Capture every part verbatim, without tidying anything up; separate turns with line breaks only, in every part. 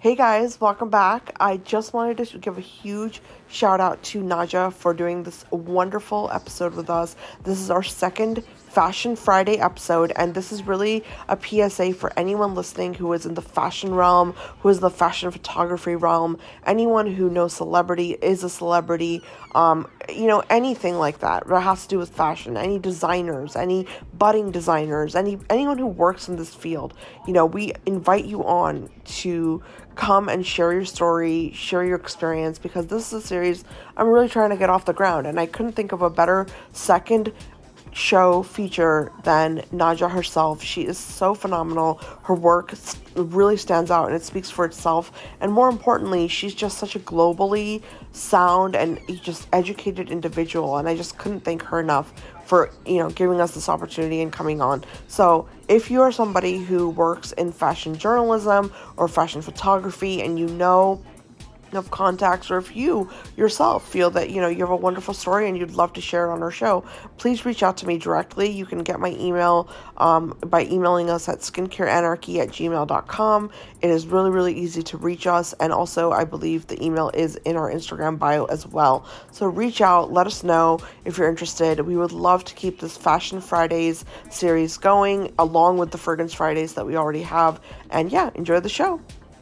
Hey guys, welcome back. I just wanted to give a huge shout out to Naja for doing this wonderful episode with us. This is our second Fashion Friday episode, and this is really a P S A for anyone listening who is in the fashion realm, who is in the fashion photography realm, anyone who knows celebrity, is a celebrity, um, you know, anything like that that has to do with fashion, any designers, any budding designers, any anyone who works in this field. You know, we invite you on to come and share your story, share your experience, because this is a series I'm really trying to get off the ground, and I couldn't think of a better second show feature than Naja herself. She is so phenomenal. Her work really stands out and it speaks for itself. And more importantly, she's just such a globally sound and just educated individual. And I just couldn't thank her enough for, you know, giving us this opportunity and coming on. So if you are somebody who works in fashion journalism or fashion photography and you know of contacts, or if you yourself feel that you know you have a wonderful story and you'd love to share it on our show, please reach out to me directly. You can get my email um, by emailing us at skincareanarchy at gmail dot com. It is really really easy to reach us, and also I believe the email is in our Instagram bio as well. So reach out, let us know if you're interested. We would love to keep this Fashion Fridays series going along with the Fragrance Fridays that we already have. And yeah, enjoy the show.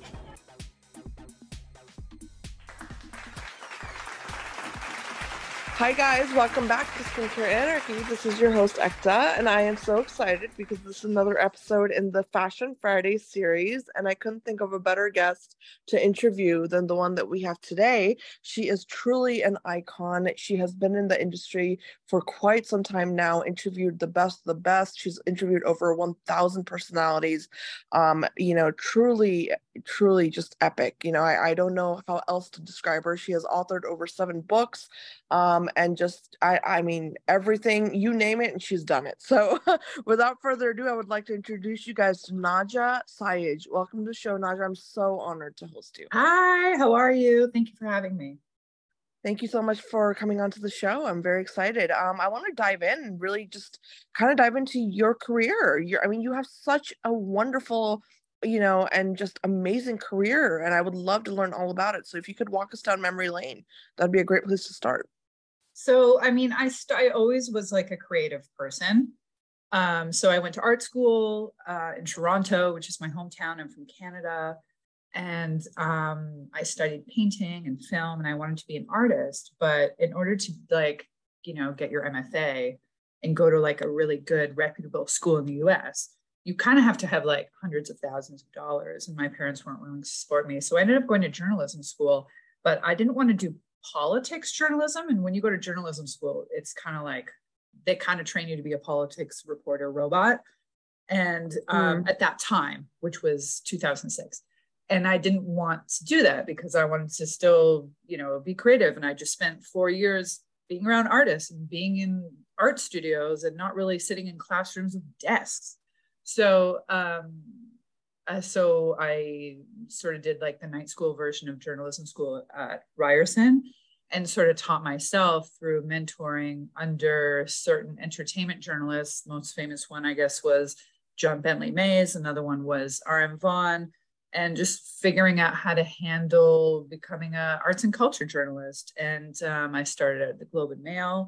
Hi guys, welcome back to Skincare Anarchy. This is your host Ekta, and I am so excited because this is another episode in the Fashion Friday series, and I couldn't think of a better guest to interview than the one that we have today. She is truly an icon. She has been in the industry for quite some time now, interviewed the best of the best. She's interviewed over one thousand personalities. Um, you know, truly, truly just epic. You know, I, I don't know how else to describe her. She has authored over seven books. Um, and just, I, I mean, everything, you name it, and she's done it. So without further ado, I would like to introduce you guys to Naja Sayegh. Welcome to the show, Naja. I'm so honored to host you.
Hi, how are you? Thank you for having me.
Thank you so much for coming onto the show. I'm very excited. Um, I want to dive in and really just kind of dive into your career. You're, I mean, you have such a wonderful, you know, and just amazing career, and I would love to learn all about it. So if you could walk us down memory lane, that'd be a great place to start.
So, I mean, I, st- I always was like a creative person. Um, so I went to art school uh, in Toronto, which is my hometown. I'm from Canada. And um, I studied painting and film, and I wanted to be an artist. But in order to like, you know, get your M F A and go to like a really good, reputable school in the U S, you kind of have to have like hundreds of thousands of dollars. And my parents weren't willing to support me. So I ended up going to journalism school, but I didn't want to do politics journalism. And when you go to journalism school, it's kind of like they kind of train you to be a politics reporter robot. And um, mm. at that time, which was two thousand six, and I didn't want to do that because I wanted to still, you know, be creative. And I just spent four years being around artists and being in art studios and not really sitting in classrooms with desks. So, um, uh, so I sort of did like the night school version of journalism school at Ryerson, and sort of taught myself through mentoring under certain entertainment journalists. Most famous one, I guess, was John Bentley Mays. Another one was R M Vaughan, and just figuring out how to handle becoming an arts and culture journalist. And um, I started at the Globe and Mail.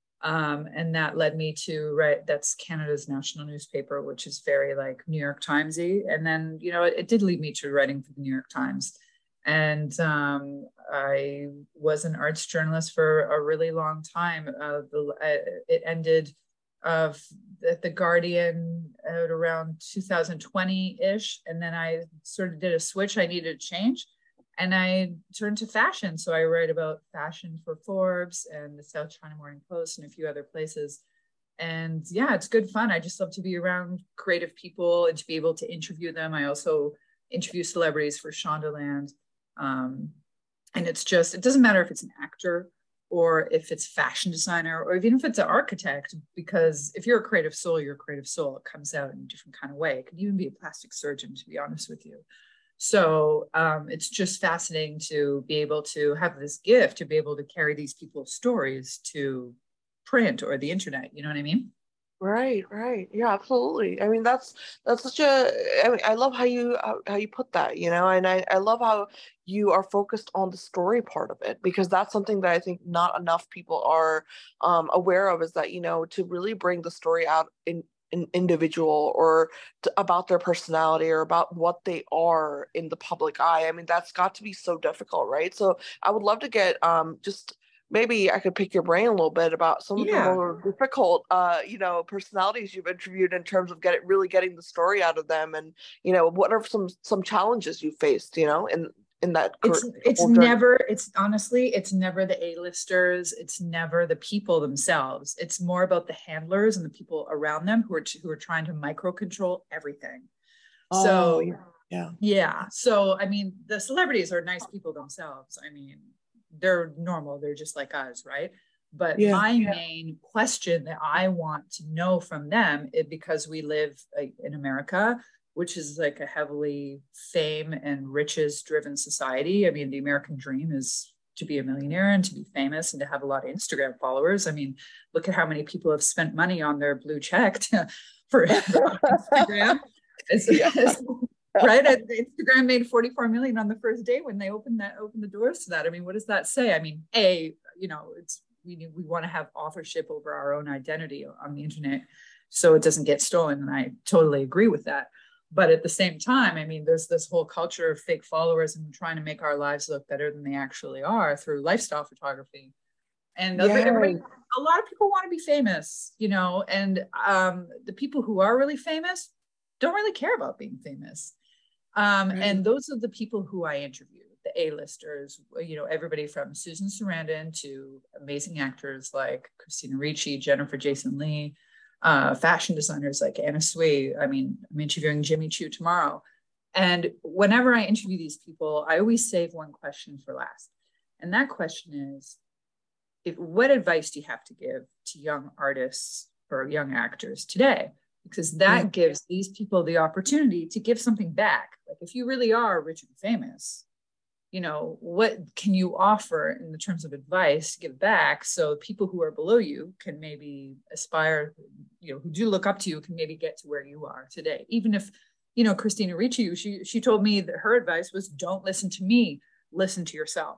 Um, and that led me to write, that's Canada's national newspaper, which is very like New York Timesy. And then, you know, it, it did lead me to writing for the New York Times. And um, I was an arts journalist for a really long time. Uh, the, uh, it ended of at the Guardian at around two thousand twenty-ish. And then I sort of did a switch. I needed a change. And I turned to fashion. So I write about fashion for Forbes and the South China Morning Post and a few other places. And yeah, it's good fun. I just love to be around creative people and to be able to interview them. I also interview celebrities for Shondaland. Um, and it's just, it doesn't matter if it's an actor or if it's fashion designer or even if it's an architect, because if you're a creative soul, you're a creative soul. It comes out in a different kind of way. It could even be a plastic surgeon, to be honest with you. So um, it's just fascinating to be able to have this gift, to be able to carry these people's stories to print or the internet. You know what I mean?
Right, right. Yeah, absolutely. I mean, that's that's such a, I mean, I love how you how, how you put that, you know, and I I love how you are focused on the story part of it, because that's something that I think not enough people are um aware of, is that, you know, to really bring the story out in an individual, or to, about their personality, or about what they are in the public eye. I mean, that's got to be so difficult, right? So I would love to get um just, maybe I could pick your brain a little bit about some of the
Yeah.
more difficult, uh, you know, personalities you've interviewed, in terms of get it, really getting the story out of them, and, you know, what are some some challenges you faced, you know, in in that
It's
cur-
it's
whole journey.
never, it's honestly, it's never the A-listers, it's never the people themselves. It's more about the handlers and the people around them who are who are trying to micro control everything.
Oh,
So
yeah, yeah,
yeah. So, I mean, the celebrities are nice people themselves. I mean, they're normal, they're just like us, right? But
yeah,
my yeah. main question that I want to know from them is, because we live like, in America, which is like a heavily fame and riches driven society. I mean, the American dream is to be a millionaire and to be famous and to have a lot of Instagram followers. I mean, look at how many people have spent money on their blue check to, for Instagram. It's,
yeah.
it's, right, Instagram made forty-four million on the first day when they opened that opened the doors to that. I mean, what does that say? I mean, a, you know, it's we we want to have authorship over our own identity on the internet so it doesn't get stolen, and I totally agree with that. But at the same time, I mean, there's this whole culture of fake followers and trying to make our lives look better than they actually are through lifestyle photography. And everybody,
Yeah.
a lot of people want to be famous, you know, and um, the people who are really famous don't really care about being famous. Um,
Right.
and those are the people who I interview, the A-listers, you know, everybody from Susan Sarandon to amazing actors like Christina Ricci, Jennifer Jason Leigh, uh, fashion designers like Anna Sui. I mean, I'm interviewing Jimmy Choo tomorrow. And whenever I interview these people, I always save one question for last. And that question is, if, what advice do you have to give to young artists or young actors today? Because that
Yeah.
gives these people the opportunity to give something back. Like if you really are rich and famous, you know, what can you offer in the terms of advice to give back, so people who are below you can maybe aspire, you know, who do look up to you can maybe get to where you are today. Even if, you know, Christina Ricci, she she told me that her advice was, don't listen to me, listen to yourself.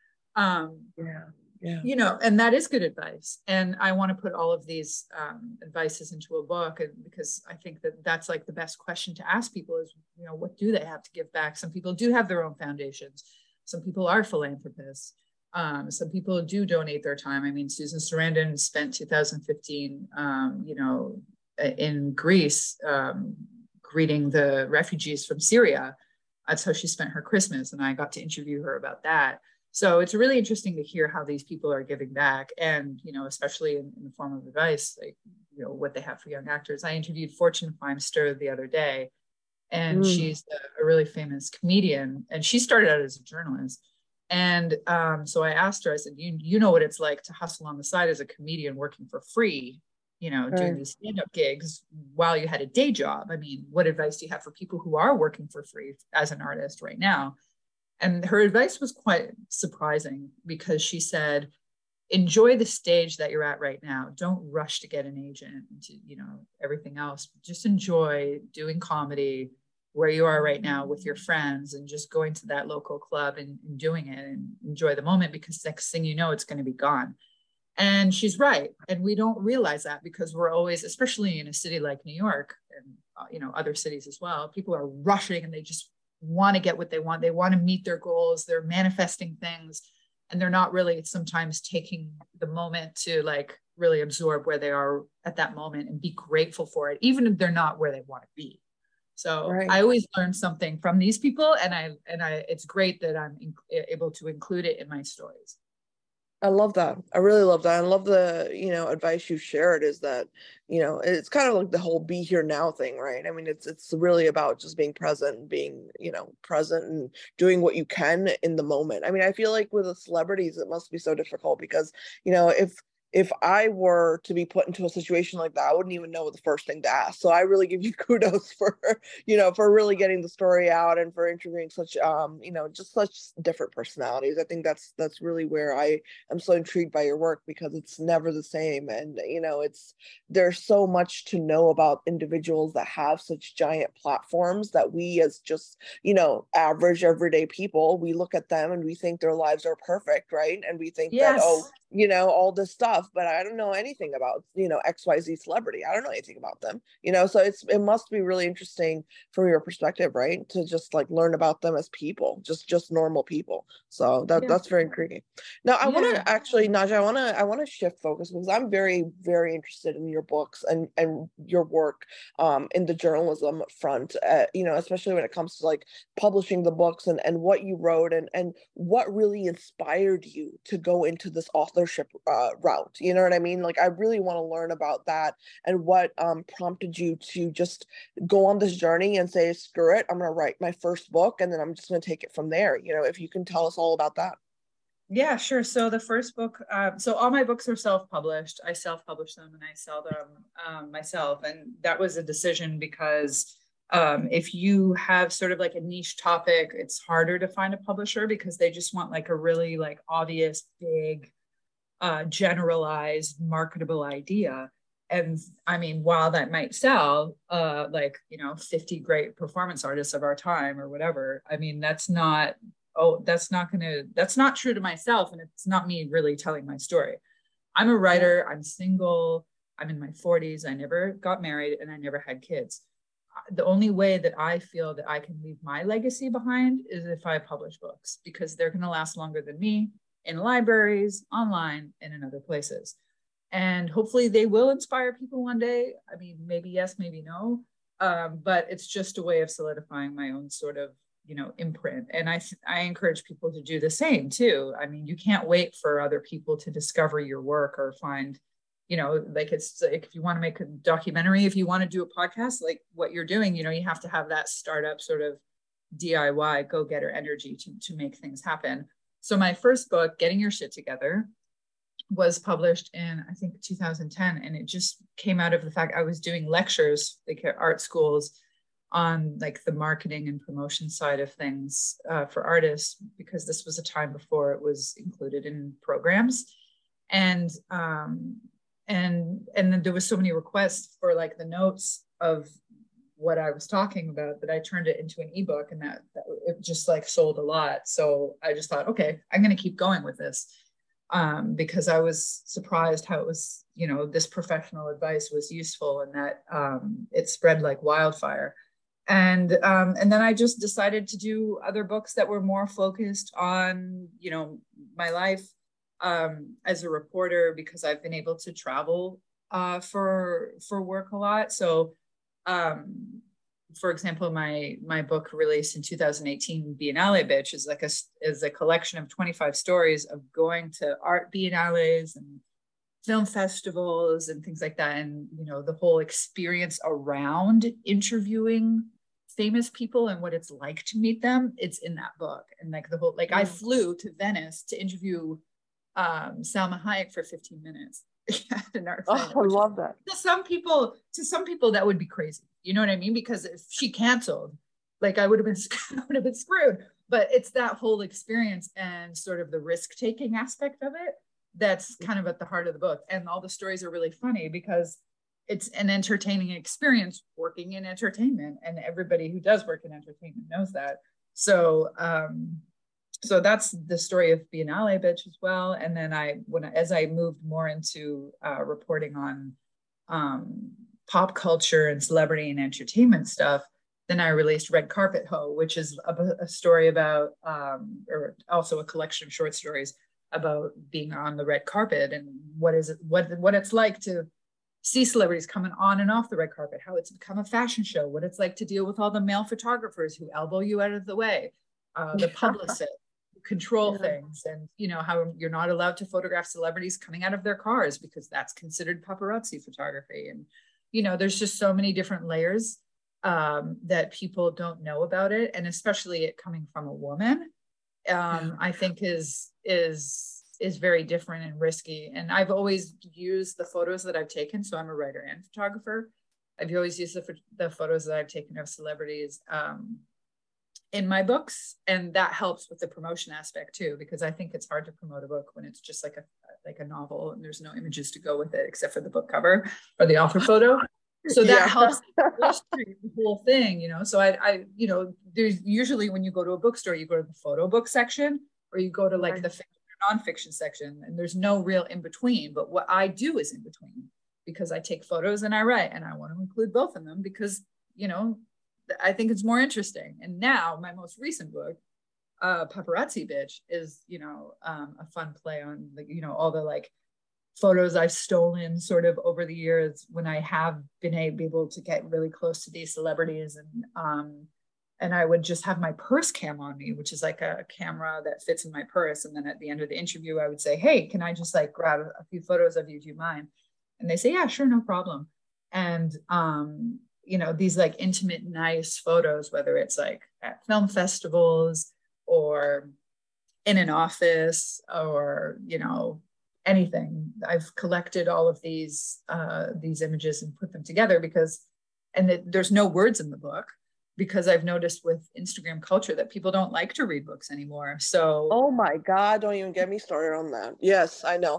Um,
Yeah. Yeah.
you know, and that is good advice. And I want to put all of these um, advices into a book, and because I think that that's like the best question to ask people is, you know, what do they have to give back? Some people do have their own foundations. Some people are philanthropists. Um, some people do donate their time. I mean, Susan Sarandon spent two thousand fifteen, um, you know, in Greece, um, greeting the refugees from Syria. That's how she spent her Christmas. And I got to interview her about that. So it's really interesting to hear how these people are giving back, and, you know, especially in, in the form of advice, like, you know, what they have for young actors. I interviewed Fortune Feimster the other day, and
Mm.
she's a, a really famous comedian, and she started out as a journalist. And um, so I asked her, I said, you, you know what it's like to hustle on the side as a comedian working for free, you know, doing
Right.
these stand-up gigs while you had a day job. I mean, what advice do you have for people who are working for free as an artist right now? And her advice was quite surprising, because she said, enjoy the stage that you're at right now. Don't rush to get an agent and to, you know, everything else. Just enjoy doing comedy where you are right now with your friends, and just going to that local club and, and doing it, and enjoy the moment, because next thing you know, it's going to be gone. And she's right. And we don't realize that, because we're always, especially in a city like New York, and uh, you know, other cities as well, people are rushing and they just want to get what they want. They want to meet their goals. They're manifesting things, and they're not really sometimes taking the moment to like really absorb where they are at that moment and be grateful for it, even if they're not where they want to be. So
Right.
I always learn something from these people, and I and I it's great that I'm in, able to include it in my stories.
I love that. I really love that. I love the, you know, advice you shared, is that, you know, it's kind of like the whole be here now thing, right? I mean, it's it's really about just being present and being, you know, present and doing what you can in the moment. I mean, I feel like with the celebrities, it must be so difficult because, you know, if if I were to be put into a situation like that, I wouldn't even know what the first thing to ask. So I really give you kudos for, you know, for really getting the story out and for interviewing such, um, you know, just such different personalities. I think that's, that's really where I am so intrigued by your work, because it's never the same. And, you know, it's, there's so much to know about individuals that have such giant platforms that we as just, you know, average everyday people, we look at them and we think their lives are perfect, right? And we think that, oh,
Yes.
you know, all this stuff, but I don't know anything about, you know, X Y Z celebrity. I don't know anything about them, you know, so it's, it must be really interesting from your perspective, right? To just like learn about them as people, just, just normal people. So that,
Yeah.
that's very intriguing. Now I want
Yeah.
to actually, Naja, I want to, I want to shift focus, because I'm very, very interested in your books and, and your work um, in the journalism front, uh, you know, especially when it comes to like publishing the books and, and what you wrote and, and what really inspired you to go into this authorship uh, route. You know what I mean? Like, I really want to learn about that and what um, prompted you to just go on this journey and say, screw it, I'm going to write my first book and then I'm just going to take it from there. You know, if you can tell us all about that.
Yeah, sure. So the first book, um, so all my books are self-published. I self-publish them and I sell them um, myself. And that was a decision because um, if you have sort of like a niche topic, it's harder to find a publisher because they just want like a really like obvious, big, uh, generalized, marketable idea. And I mean, while that might sell, uh, like, you know, fifty great performance artists of our time or whatever, I mean, that's not oh, that's not going to, that's not true to myself. And it's not me really telling my story. I'm a writer, I'm single, I'm in my forties, I never got married, and I never had kids. The only way that I feel that I can leave my legacy behind is if I publish books, because they're going to last longer than me in libraries, online, and in other places. And hopefully they will inspire people one day. I mean, maybe yes, maybe no. Um, but it's just a way of solidifying my own sort of, you know, imprint. And I, I encourage people to do the same too. I mean, you can't wait for other people to discover your work or find, you know, like it's like if you want to make a documentary, if you want to do a podcast, like what you're doing, you know, you have to have that startup sort of D I Y go-getter energy to, to make things happen. So my first book, Getting Your Shit Together, was published in, I think, two thousand ten. And it just came out of the fact I was doing lectures like at art schools on like the marketing and promotion side of things uh, for artists, because this was a time before it was included in programs. And um, and and then there was so many requests for like the notes of what I was talking about that I turned it into an ebook, and that, that it just like sold a lot. So I just thought, okay, I'm going to keep going with this um, because I was surprised how it was, you know, this professional advice was useful and that um, it spread like wildfire. And um, and then I just decided to do other books that were more focused on, you know, my life um, as a reporter, because I've been able to travel uh, for for work a lot. So, um, for example, my my book released in two thousand eighteen, Biennale Bitch, is like a is a collection of twenty-five stories of going to art biennales and film festivals and things like that, and you know the whole experience around interviewing famous people and what it's like to meet them. It's in that book. And like the whole, like I flew to Venice to interview um, Salma Hayek for fifteen minutes at an art fair.
Oh, I love that.
To some people, to some people that would be crazy. You know what I mean? Because if she canceled, like I would have been, I would have been screwed. But it's that whole experience and sort of the risk-taking aspect of it that's kind of at the heart of the book. And all the stories are really funny because it's an entertaining experience working in entertainment, and everybody who does work in entertainment knows that. So, um, so that's the story of Biennale Bitch as well. And then I, when as I moved more into uh, reporting on um, pop culture and celebrity and entertainment stuff, then I released Red Carpet Ho, which is a, a story about, um, or also a collection of short stories about being on the red carpet and what is it, what what it's like to see celebrities coming on and off the red carpet, how it's become a fashion show, what it's like to deal with all the male photographers who elbow you out of the way, uh, the publicists who control yeah. things, and you know how you're not allowed to photograph celebrities coming out of their cars because that's considered paparazzi photography. And you know, there's just so many different layers um, that people don't know about it, and especially it coming from a woman, um, yeah. I think is is is very different and risky. And I've always used the photos that I've taken. So I'm a writer and photographer. I've always used the, the photos that I've taken of celebrities um, in my books. And that helps with the promotion aspect too, because I think it's hard to promote a book when it's just like a, like a novel and there's no images to go with it except for the book cover or the author photo. So that yeah. helps illustrate the whole thing, you know? So I, I, you know, there's usually when you go to a bookstore, you go to the photo book section or you go to like right. the fiction or nonfiction section, and there's no real in between. But what I do is in between, because I take photos and I write, and I want to include both of them because, you know, I think it's more interesting. And now my most recent book, uh, Paparazzi Bitch, is, you know, um, a fun play on the, you know, all the like photos I've stolen sort of over the years when I have been able to get really close to these celebrities. And um, and I would just have my purse cam on me, which is like a camera that fits in my purse. And then at the end of the interview, I would say, hey, can I just like grab a few photos of you? Do you mind? And they say, yeah, sure, no problem. And, um, you know, these like intimate, nice photos, whether it's like at film festivals or in an office or, you know, anything. I've collected all of these uh, these images and put them together because, and it, there's no words in the book because I've noticed with Instagram culture that people don't like to read books anymore. So,
oh my God, don't even get me started on that. Yes, I know.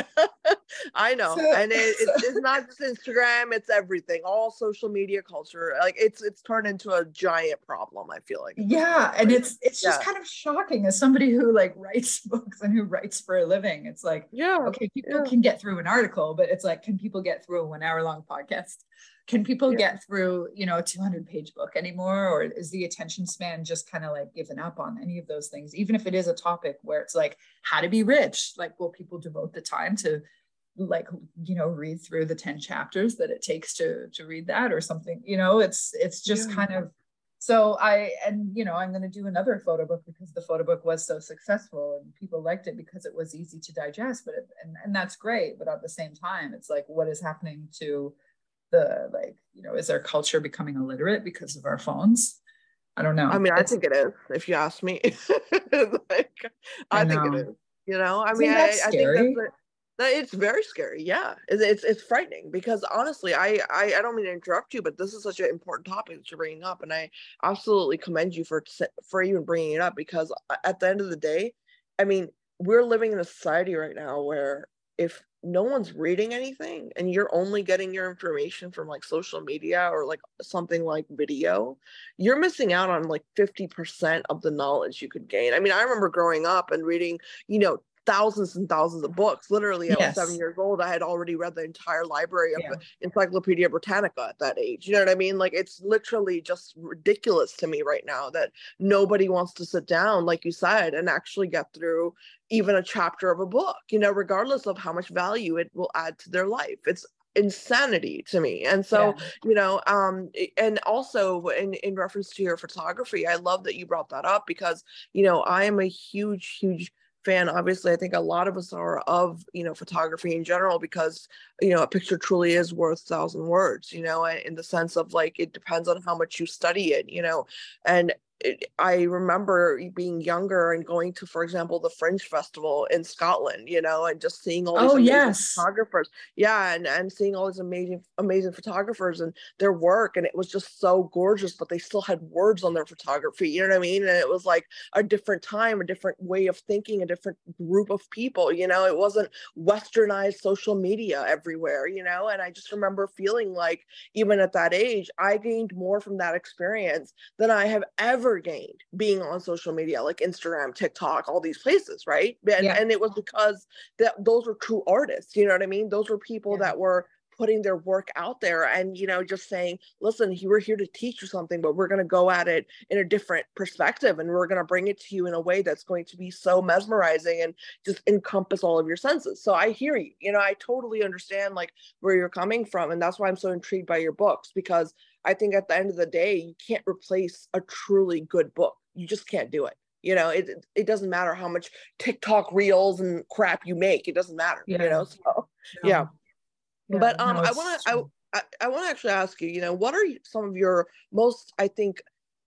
I know. So, and it, so. it's, it's not just Instagram, it's everything, all social media culture. Like it's, it's turned into a giant problem, I feel like.
Yeah. And it's, it's just yeah. kind of shocking as somebody who like writes books and who writes for a living. It's like,
yeah,
okay, people
yeah.
can get through an article, but it's like, can people get through a one hour long podcast? Can people yeah. get through, you know, a two hundred page book anymore? Or is the attention span just kind of like given up on any of those things? Even if it is a topic where it's like how to be rich, like will people devote the time to like, you know, read through the ten chapters that it takes to, to read that or something, you know, it's, it's just yeah. kind of, so I, and, you know, I'm going to do another photo book because the photo book was so successful and people liked it because it was easy to digest, but, it, and, and that's great. But at the same time, it's like, what is happening to the, like, you know, is our culture becoming illiterate because of our phones? I don't know.
I mean, I
it's,
think it is, if you ask me. like, I, I think it is, you know, I
Isn't
mean,
that
I, I think that's the, that it's very scary. Yeah. It's, it's, it's frightening because honestly, I, I, I don't mean to interrupt you, but this is such an important topic that you're bringing up. And I absolutely commend you for, for even bringing it up because at the end of the day, I mean, we're living in a society right now where if no one's reading anything and you're only getting your information from like social media or like something like video, you're missing out on like fifty percent of the knowledge you could gain. I mean, I remember growing up and reading, you know, thousands and thousands of books. Literally, I
yes.
was seven years old. I had already read the entire library of
yeah.
the Encyclopedia Britannica at that age. You know what I mean? Like, it's literally just ridiculous to me right now that nobody wants to sit down, like you said, and actually get through even a chapter of a book, you know, regardless of how much value it will add to their life. It's insanity to me. And so, yeah. you know, um, and also in, in reference to your photography, I love that you brought that up because, you know, I am a huge, huge fan. Obviously, I think a lot of us are of, you know, photography in general because, you know, a picture truly is worth a thousand words, you know, in the sense of like, it depends on how much you study it, you know, and it, I remember being younger and going to, for example, the Fringe Festival in Scotland, you know, and just seeing all these
oh,
amazing
yes.
photographers. Yeah. And, and seeing all these amazing, amazing photographers and their work. And it was just so gorgeous, but they still had words on their photography. You know what I mean? And it was like a different time, a different way of thinking, a different group of people, you know, it wasn't westernized social media everywhere, you know? And I just remember feeling like even at that age, I gained more from that experience than I have ever gained being on social media like Instagram, TikTok, all these places, right? And,
yeah.
and it was because that those were true artists, you know what I mean? Those were people
yeah.
that were putting their work out there and, you know, just saying, listen, we're here to teach you something, but we're going to go at it in a different perspective and we're going to bring it to you in a way that's going to be so mesmerizing and just encompass all of your senses. So I hear you, you know, I totally understand like where you're coming from. And that's why I'm so intrigued by your books, because I think at the end of the day, you can't replace a truly good book. You just can't do it. You know, it it doesn't matter how much TikTok reels and crap you make. It doesn't matter,
yeah.
you know? So,
no.
yeah.
yeah.
But um,
no,
I want to I, I, I want to actually ask you, you know, what are some of your most, I think,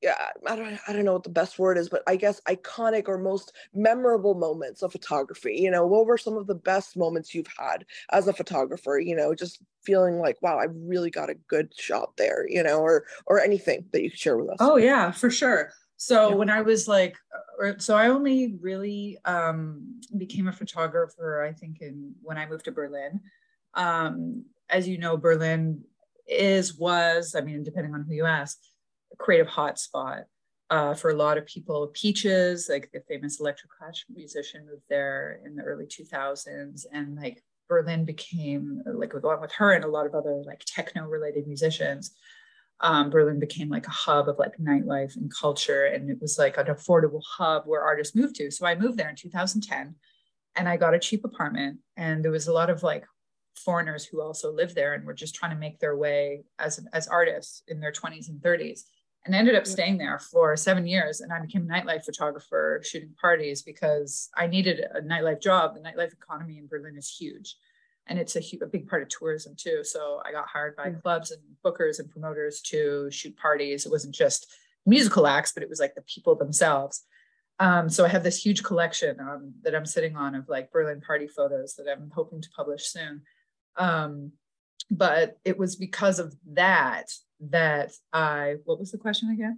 yeah, I don't I don't know what the best word is, but I guess iconic or most memorable moments of photography? You know, what were some of the best moments you've had as a photographer? You know, just feeling like, wow, I really got a good shot there, you know, or or anything that you could share with us.
Oh yeah, for sure. So
Yeah.
when I was like, or, so I only really um, became a photographer, I think, in when I moved to Berlin. Um, as you know, Berlin is was, I mean, depending on who you ask, a creative hotspot uh, for a lot of people. Peaches, like the famous electroclash musician, moved there in the early two thousands, and like Berlin became like along with her and a lot of other like techno related musicians. Um, Berlin became like a hub of like nightlife and culture, and it was like an affordable hub where artists moved to. So I moved there in two thousand ten, and I got a cheap apartment, and there was a lot of like foreigners who also lived there and were just trying to make their way as as artists in their twenties and thirties. And I ended up staying there for seven years, and I became a nightlife photographer shooting parties because I needed a nightlife job. The nightlife economy in Berlin is huge, and it's a, a big part of tourism too. So I got hired by clubs and bookers and promoters to shoot parties. It wasn't just musical acts, but it was like the people themselves. Um, so I have this huge collection um, that I'm sitting on of like Berlin party photos that I'm hoping to publish soon. Um, but it was because of that that I, what was the question again?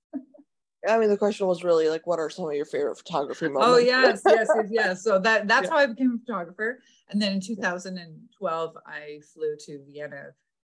I mean, the question was really like, what are some of your favorite photography moments?
Oh yes, yes, yes, yes. So that that's
Yeah.
how I became a photographer. And then in two thousand twelve, I flew to Vienna,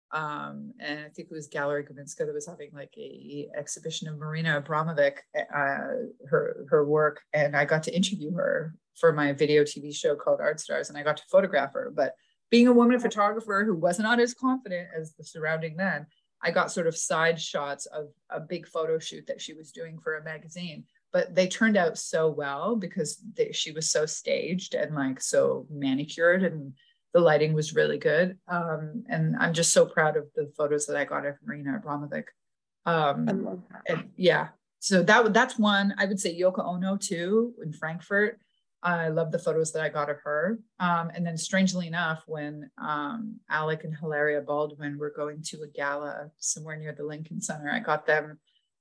um, and I think it was Gallery Gubinska that was having like a exhibition of Marina Abramovic, uh, her her work, and I got to interview her for my video T V show called Art Stars, and I got to photograph her. But being a woman photographer who was not as confident as the surrounding men, I got sort of side shots of a big photo shoot that she was doing for a magazine, but they turned out so well because they, she was so staged and like so manicured, and the lighting was really good. Um, and I'm just so proud of the photos that I got of Marina Abramovic. Um,
I love that.
and yeah, so that that's one. I would say Yoko Ono too in Frankfurt. I love the photos that I got of her. Um, and then strangely enough, when um, Alec and Hilaria Baldwin were going to a gala somewhere near the Lincoln Center, I got them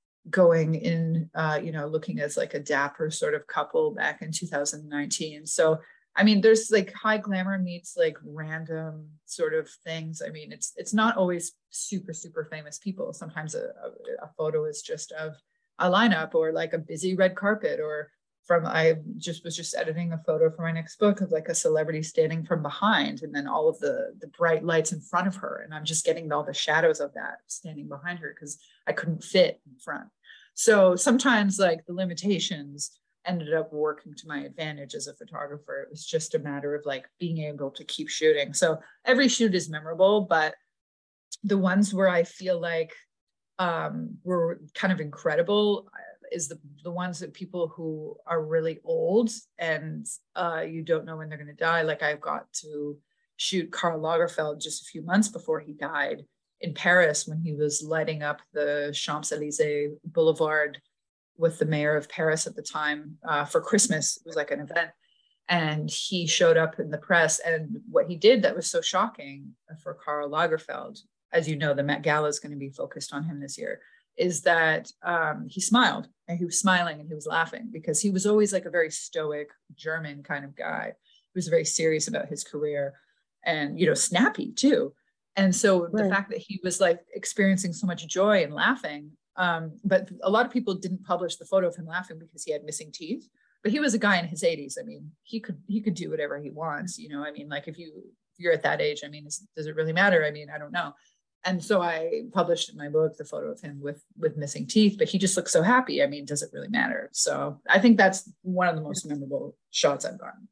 going in, uh, you know, looking as like a dapper sort of couple back in two thousand nineteen. So, I mean, there's like high glamour meets like random sort of things. I mean, it's it's not always super, super famous people. Sometimes a, a, a photo is just of a lineup or like a busy red carpet, or from I just was just editing a photo for my next book of like a celebrity standing from behind, and then all of the the bright lights in front of her, and I'm just getting all the shadows of that standing behind her because I couldn't fit in front. So sometimes like the limitations ended up working to my advantage as a photographer. It was just a matter of like being able to keep shooting. So every shoot is memorable, but the ones where I feel like um, were kind of incredible is the the ones that people who are really old and uh, you don't know when they're going to die. Like I got to shoot Karl Lagerfeld just a few months before he died in Paris when he was lighting up the Champs-Élysées Boulevard with the mayor of Paris at the time uh, for Christmas. It was like an event. And he showed up in the press. And what he did that was so shocking for Karl Lagerfeld, as you know, the Met Gala is going to be focused on him this year, is that um, he smiled, and he was smiling and he was laughing because he was always like a very stoic German kind of guy. He was very serious about his career and, you know, snappy too. And so right. The fact that he was like experiencing so much joy and laughing, um, but a lot of people didn't publish the photo of him laughing because he had missing teeth. But he was a guy in his eighties. I mean, he could he could do whatever he wants. You know, I mean, like if you if you're at that age, I mean, is, does it really matter? I mean, I don't know. And so I published in my book the photo of him with with missing teeth, but he just looks so happy. I mean, does it really matter? So I think that's one of the most memorable shots I've gotten.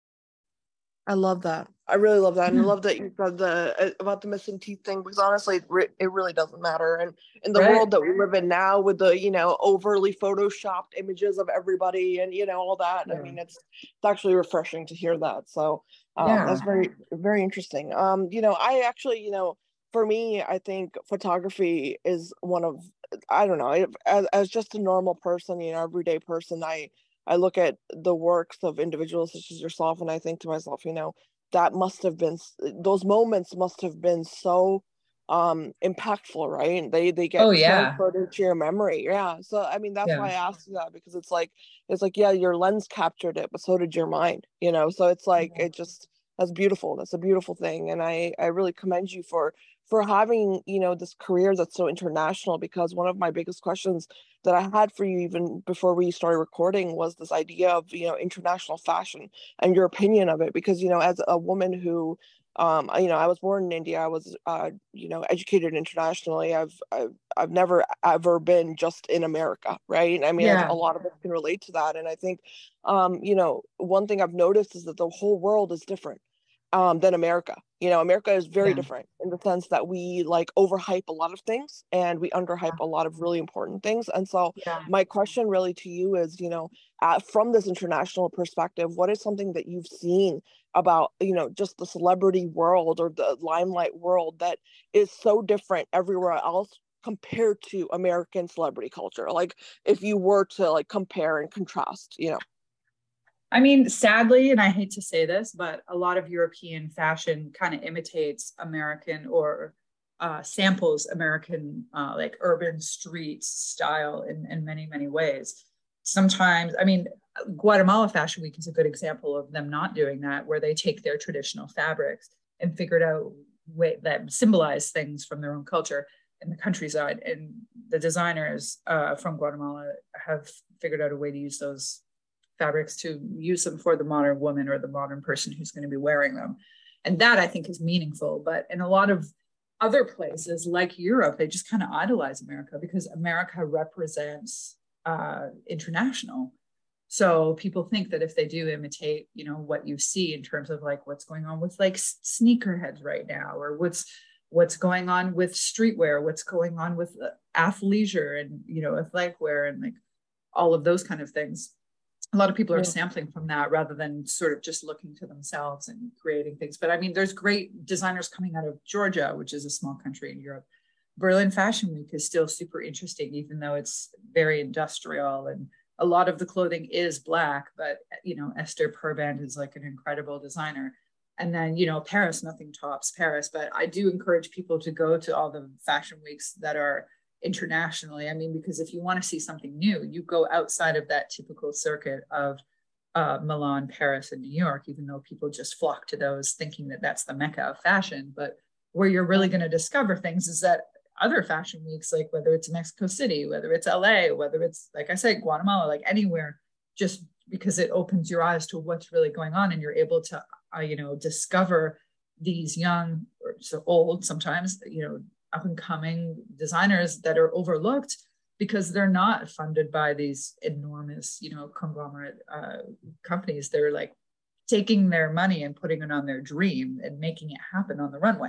I love that. I really love that. And I love that you said the uh, about the missing teeth thing, because honestly, it, re- it really doesn't matter. And in the right. world that we live in now with the, you know, overly photoshopped images of everybody and, you know, all that, yeah. I mean, it's it's actually refreshing to hear that. So um, yeah. that's very, very interesting. Um, you know, I actually, you know, for me, I think photography is one of, I don't know, as, as just a normal person, you know, everyday person, I, I look at the works of individuals such as yourself, and I think to myself, you know, that must have been, those moments must have been so um impactful, right? And they they
Oh
get
yeah.
transferred into your memory. Yeah, so I mean that's
Yeah.
why I asked you that, because it's like it's like yeah, your lens captured it, but so did your mind, you know. So it's like
Yeah.
it just that's beautiful. That's a beautiful thing, and i i really commend you for for having, you know, this career that's so international, because one of my biggest questions that I had for you even before we started recording was this idea of, you know, international fashion and your opinion of it. Because, you know, as a woman who um you know, I was born in India, I was uh you know, educated internationally. I've I've, I've never ever been just in America, right? I mean, a
Yeah.
lot of us can relate to that. And I think um you know, one thing I've noticed is that the whole world is different um, than America. You know, America is very
Yeah.
different in the sense that we like overhype a lot of things and we underhype a lot of really important things. And so,
Yeah.
my question really to you is, you know, uh, from this international perspective, what is something that you've seen about, you know, just the celebrity world or the limelight world that is so different everywhere else compared to American celebrity culture? Like, if you were to like compare and contrast, you know.
I mean, sadly, and I hate to say this, but a lot of European fashion kind of imitates American or uh, samples American, uh, like urban streets style in, in many, many ways. Sometimes, I mean, Guatemala Fashion Week is a good example of them not doing that, where they take their traditional fabrics and figured out way that symbolize things from their own culture in the countryside. And the designers uh, from Guatemala have figured out a way to use those fabrics to use them for the modern woman or the modern person who's going to be wearing them. And that I think is meaningful. But in a lot of other places like Europe, they just kind of idolize America because America represents uh, international. So people think that if they do imitate, you know, what you see in terms of like what's going on with like sneakerheads right now, or what's what's going on with streetwear, what's going on with athleisure and, you know, athletic wear and like all of those kind of things, a lot of people are
Yeah.
sampling from that rather than sort of just looking to themselves and creating things. But I mean, there's great designers coming out of Georgia, which is a small country in Europe. Berlin Fashion Week is still super interesting, even though it's very industrial and a lot of the clothing is black. But, you know, Esther Perband is like an incredible designer. And then, you know, Paris, nothing tops Paris. But I do encourage people to go to all the fashion weeks that are internationally. I mean, because if you want to see something new, you go outside of that typical circuit of uh, Milan, Paris, and New York, even though people just flock to those thinking that that's the mecca of fashion. But where you're really going to discover things is that other fashion weeks, like whether it's Mexico City, whether it's L A, whether it's, like I said, Guatemala, like anywhere, just because it opens your eyes to what's really going on and you're able to, uh, you know, discover these young or so old sometimes, you know, up and coming designers that are overlooked because they're not funded by these enormous, you know, conglomerate uh, companies. They're like taking their money and putting it on their dream and making it happen on the runway.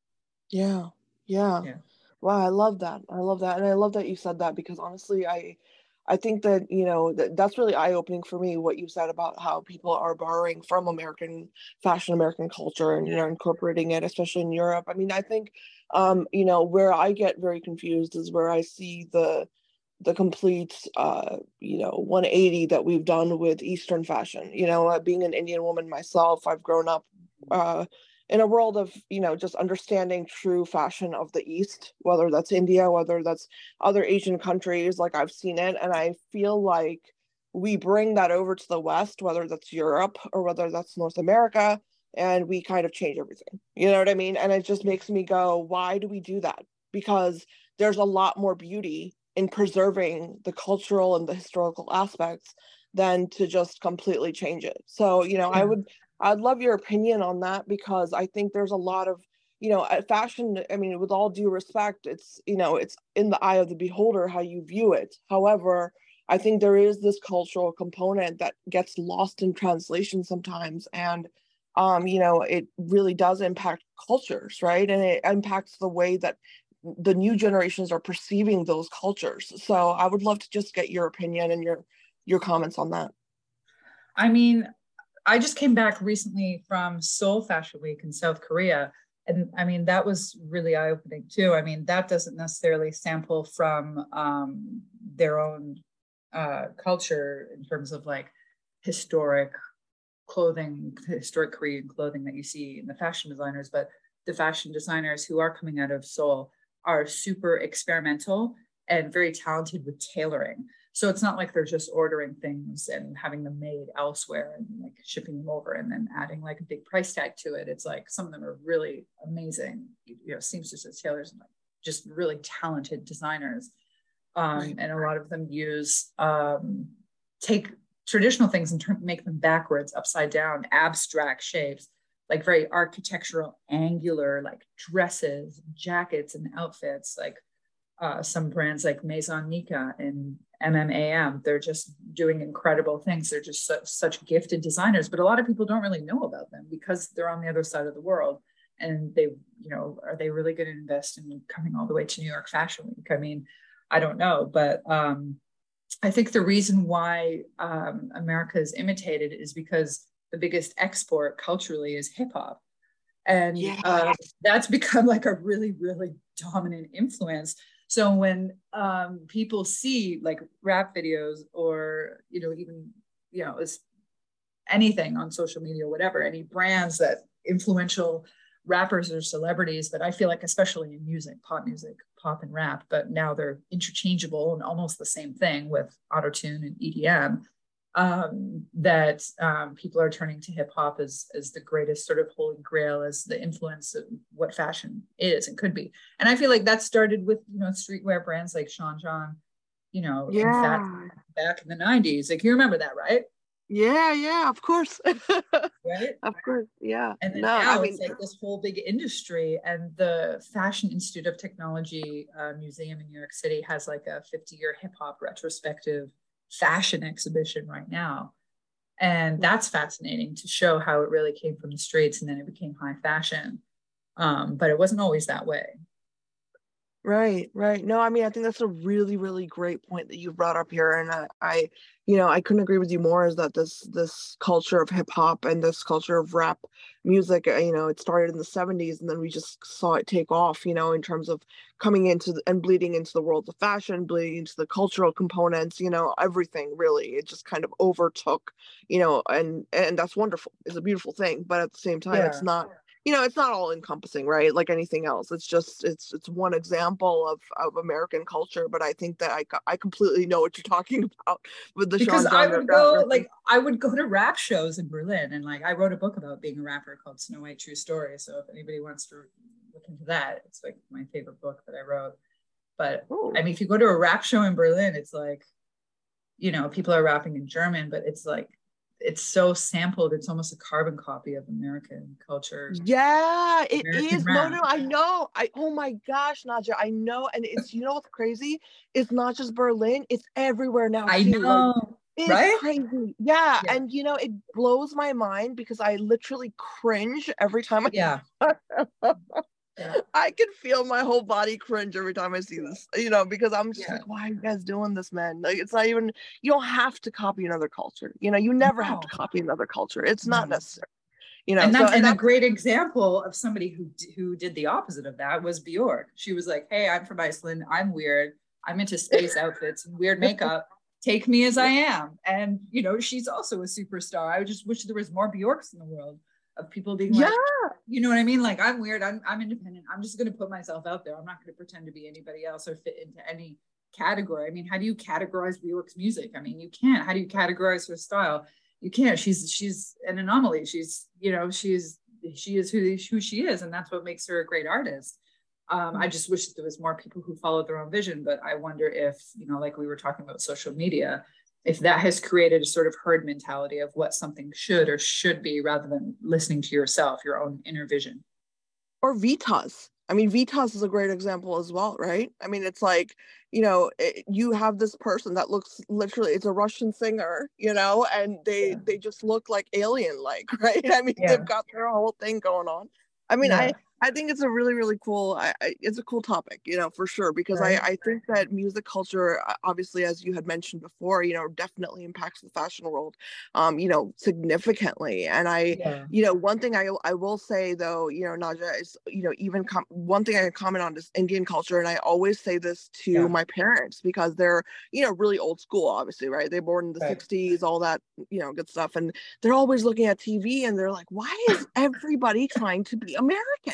Yeah. Yeah.
Yeah.
Wow, I love that. I love that. And I love that you said that, because honestly, I I think that, you know, that, that's really eye-opening for me, what you said about how people are borrowing from American fashion, American culture, and, you know, incorporating it, especially in Europe. I mean, I think um, you know, where I get very confused is where I see the the complete uh, you know, one eighty that we've done with Eastern fashion. You know, uh, being an Indian woman myself, I've grown up uh in a world of, you know, just understanding true fashion of the East, whether that's India, whether that's other Asian countries. Like, I've seen it, and I feel like we bring that over to the West, whether that's Europe or whether that's North America, and we kind of change everything. You know what I mean? And it just makes me go, why do we do that? Because there's a lot more beauty in preserving the cultural and the historical aspects than to just completely change it. So, you know, I
Yeah.
would I'd love your opinion on that, because I think there's a lot of, you know, fashion. I mean, with all due respect, it's, you know, it's in the eye of the beholder how you view it. However, I think there is this cultural component that gets lost in translation sometimes. And, um, you know, it really does impact cultures, right? And it impacts the way that the new generations are perceiving those cultures. So I would love to just get your opinion and your your comments on that.
I mean, I just came back recently from Seoul Fashion Week in South Korea. And I mean, that was really eye opening too. I mean, that doesn't necessarily sample from um, their own uh, culture in terms of like historic clothing, historic Korean clothing that you see in the fashion designers, but the fashion designers who are coming out of Seoul are super experimental and very talented with tailoring. So it's not like they're just ordering things and having them made elsewhere and like shipping them over and then adding like a big price tag to it. It's like some of them are really amazing, you know, seamstresses, tailors, and like just really talented designers. Um, right. And a lot of them use, um, take traditional things and turn, make them backwards, upside down, abstract shapes, like very architectural, angular, like dresses, jackets, and outfits. Like uh, some brands like Maison Nika and M M A M, they're just doing incredible things. They're just su- such gifted designers, but a lot of people don't really know about them because they're on the other side of the world. And they, you know, are they really going to invest in coming all the way to New York Fashion Week? I mean, I don't know, but um, I think the reason why um, America is imitated is because the biggest export culturally is hip hop. And yeah. uh, that's become like a really, really dominant influence. So when um, people see like rap videos or, you know, even, you know, anything on social media or whatever, any brands that influential rappers or celebrities that I feel like, especially in music, pop music, pop and rap, but now they're interchangeable and almost the same thing with autotune and E D M, um, that um, people are turning to hip hop as, as the greatest sort of holy grail, as the influence of what fashion is and could be. And I feel like that started with, you know, streetwear brands like Sean John, you know,
yeah.
in fact, back in the nineties. Like, you remember that, right?
Yeah, yeah, of course.
Right?
Of course, yeah.
And then
no,
now
I mean,
it's like this whole big industry, and the Fashion Institute of Technology uh, Museum in New York City has like a fifty year hip hop retrospective fashion exhibition right now. And that's fascinating to show how it really came from the streets and then it became high fashion. Um, but it wasn't always that way.
Right, right. No, I mean, I think that's a really, really great point that you brought up here. And I, I, you know, I couldn't agree with you more, is that this, this culture of hip hop and this culture of rap music, uh, you know, it started in the seventies and then we just saw it take off, you know, in terms of coming into the, and bleeding into the world of fashion, bleeding into the cultural components, you know, everything really, it just kind of overtook, you know, and, and that's wonderful. It's a beautiful thing, but at the same time, yeah. it's not, you know, it's not all encompassing, right? Like anything else. It's just, it's, it's one example of, of American culture. But I think that I, I completely know what you're talking about with the
because
Sean
I
John
would go, like, I would go to rap shows in Berlin, and like, I wrote a book about being a rapper called Snow White True Story. So if anybody wants to look into that, it's like my favorite book that I wrote. But Ooh. I mean, if you go to a rap show in Berlin, it's like, you know, people are rapping in German, but it's like, it's so sampled, it's almost a carbon copy of American culture.
Yeah, it American is. Rap. No, no, I know. I oh my gosh, Nadja, I know. And it's, you know what's crazy? It's not just Berlin, it's everywhere now.
I
too.
know.
Like, it's
right?
crazy. Yeah. yeah. And you know, it blows my mind because I literally cringe every time I
yeah.
Yeah. I can feel my whole body cringe every time I see this, you know, because I'm just yeah. like, why are you guys doing this, man? Like, it's not even, you don't have to copy another culture. You know, you never no. have to copy another culture. It's not no. necessary. You know,
and, that's,
so,
and, and a great example of somebody who who did the opposite of that was Bjork. She was like, hey, I'm from Iceland. I'm weird. I'm into space outfits and weird makeup. Take me as I am. And, you know, she's also a superstar. I just wish there was more Bjorks in the world, of people being like, yeah. you know what I mean? Like, I'm weird. I'm, I'm independent. I'm just going to put myself out there. I'm not going to pretend to be anybody else or fit into any category. I mean, how do you categorize Bjork's music? I mean, you can't. How do you categorize her style? You can't. She's, she's an anomaly. She's, you know, she's, she is who, who she is. And that's what makes her a great artist. Um, I just wish there was more people who followed their own vision, but I wonder if, you know, like we were talking about social media, if that has created a sort of herd mentality of what something should or should be, rather than listening to yourself, your own inner vision.
Or Vitas. I mean, Vitas is a great example as well, right? I mean, it's like, you know, it, you have this person that looks literally, it's a Russian singer, you know, and they, yeah. they just look like alien-like, right? I mean, yeah. they've got their whole thing going on. I mean, yeah. I, I think it's a really, really cool, I, I, it's a cool topic, you know, for sure, because right. I, I think that music culture, obviously, as you had mentioned before, you know, definitely impacts the fashion world, um, you know, significantly. And I, yeah. you know, one thing I, I will say, though, you know, Nadja, is, you know, even com- one thing I can comment on is Indian culture. And I always say this to yeah. my parents because they're, you know, really old school, obviously, right? They born in the right. sixties, all that, you know, good stuff. And they're always looking at T V and they're like, why is everybody trying to be American?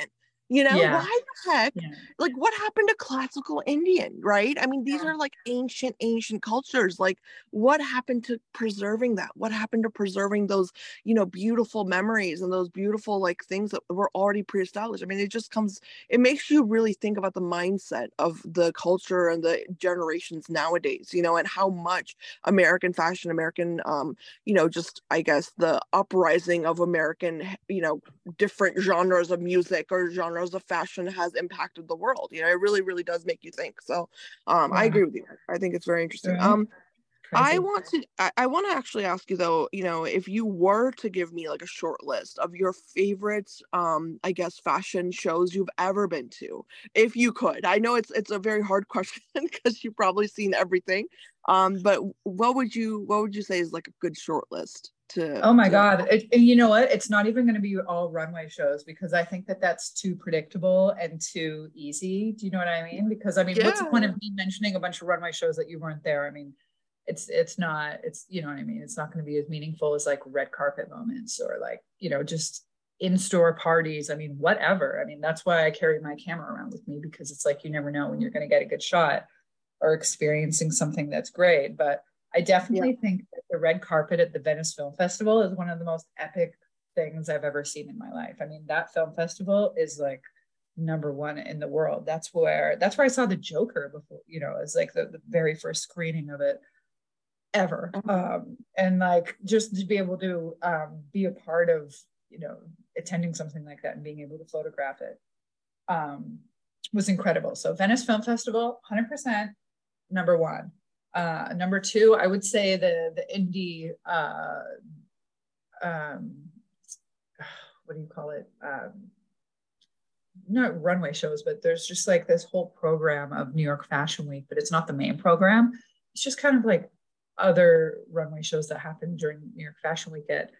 You know,
Yeah.
why the heck?
Yeah.
Like, what happened to classical Indian, right? I mean, these
Yeah.
are like ancient, ancient cultures. Like, what happened to preserving that? What happened to preserving those, you know, beautiful memories and those beautiful like things that were already pre-established? I mean, it just comes, it makes you really think about the mindset of the culture and the generations nowadays, you know, and how much American fashion, American, um, you know, just I guess the uprising of American, you know, different genres of music or genres of fashion has impacted the world. You know, it really, really does make you think. So um, I
Yeah.
agree with you. I think it's very interesting.
Right.
Um, I
Crazy.
want to I, I want to actually ask you though, you know, if you were to give me like a short list of your favorite um I guess fashion shows you've ever been to, if you could. I know it's it's a very hard question because you've probably seen everything. Um, but what would you what would you say is like a good short list to
Oh my
to
God. It, and you know what? It's not even going to be all runway shows because I think that that's too predictable and too easy. Do you know what I mean? Because I mean, what's the
Yeah,
point
yeah.
of me mentioning a bunch of runway shows that you weren't there? I mean, it's it's not, it's, you know what I mean? It's not going to be as meaningful as like red carpet moments or like, you know, just in-store parties. I mean, whatever. I mean, that's why I carry my camera around with me because it's like you never know when you're going to get a good shot or experiencing something that's great. But I
Yeah.
definitely think that the red carpet at the Venice Film Festival is one of the most epic things I've ever seen in my life. I mean, that film festival is like number one in the world. That's where that's where I saw the Joker before, you know, as like the, the very first screening of it ever. Um, and like just to be able to um, be a part of, you know, attending something like that and being able to photograph it um, was incredible. So Venice Film Festival, one hundred percent number one. Uh, number two, I would say the the indie, uh, um, what do you call it? Um, not runway shows, but there's just like this whole program of New York Fashion Week, but it's not the main program. It's just kind of like other runway shows that happen during New York Fashion Week at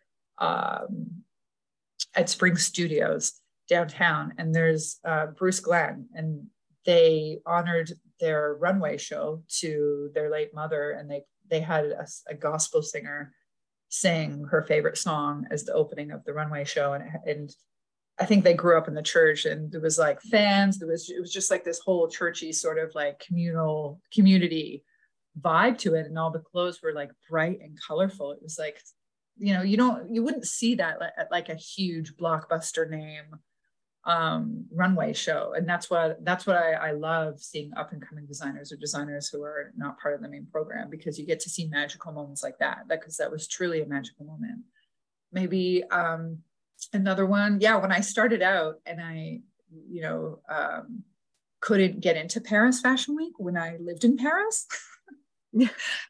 um, at Spring Studios downtown. And there's uh, Bruce Glenn, and they honored their runway show to their late mother, and they they had a, a gospel singer sing her favorite song as the opening of the runway show, and and I think they grew up in the church, and there was like fans. There was it was just like this whole churchy sort of like communal community vibe to it, and all the clothes were like bright and colorful. It was like, you know, you don't you wouldn't see that at like a huge blockbuster name um runway show. And that's what that's what I, I love seeing up and coming designers or designers who are not part of the main program, because you get to see magical moments like that, because that was truly a magical moment. Maybe um another one, yeah, when I started out and I, you know, um couldn't get into Paris Fashion Week when I lived in Paris in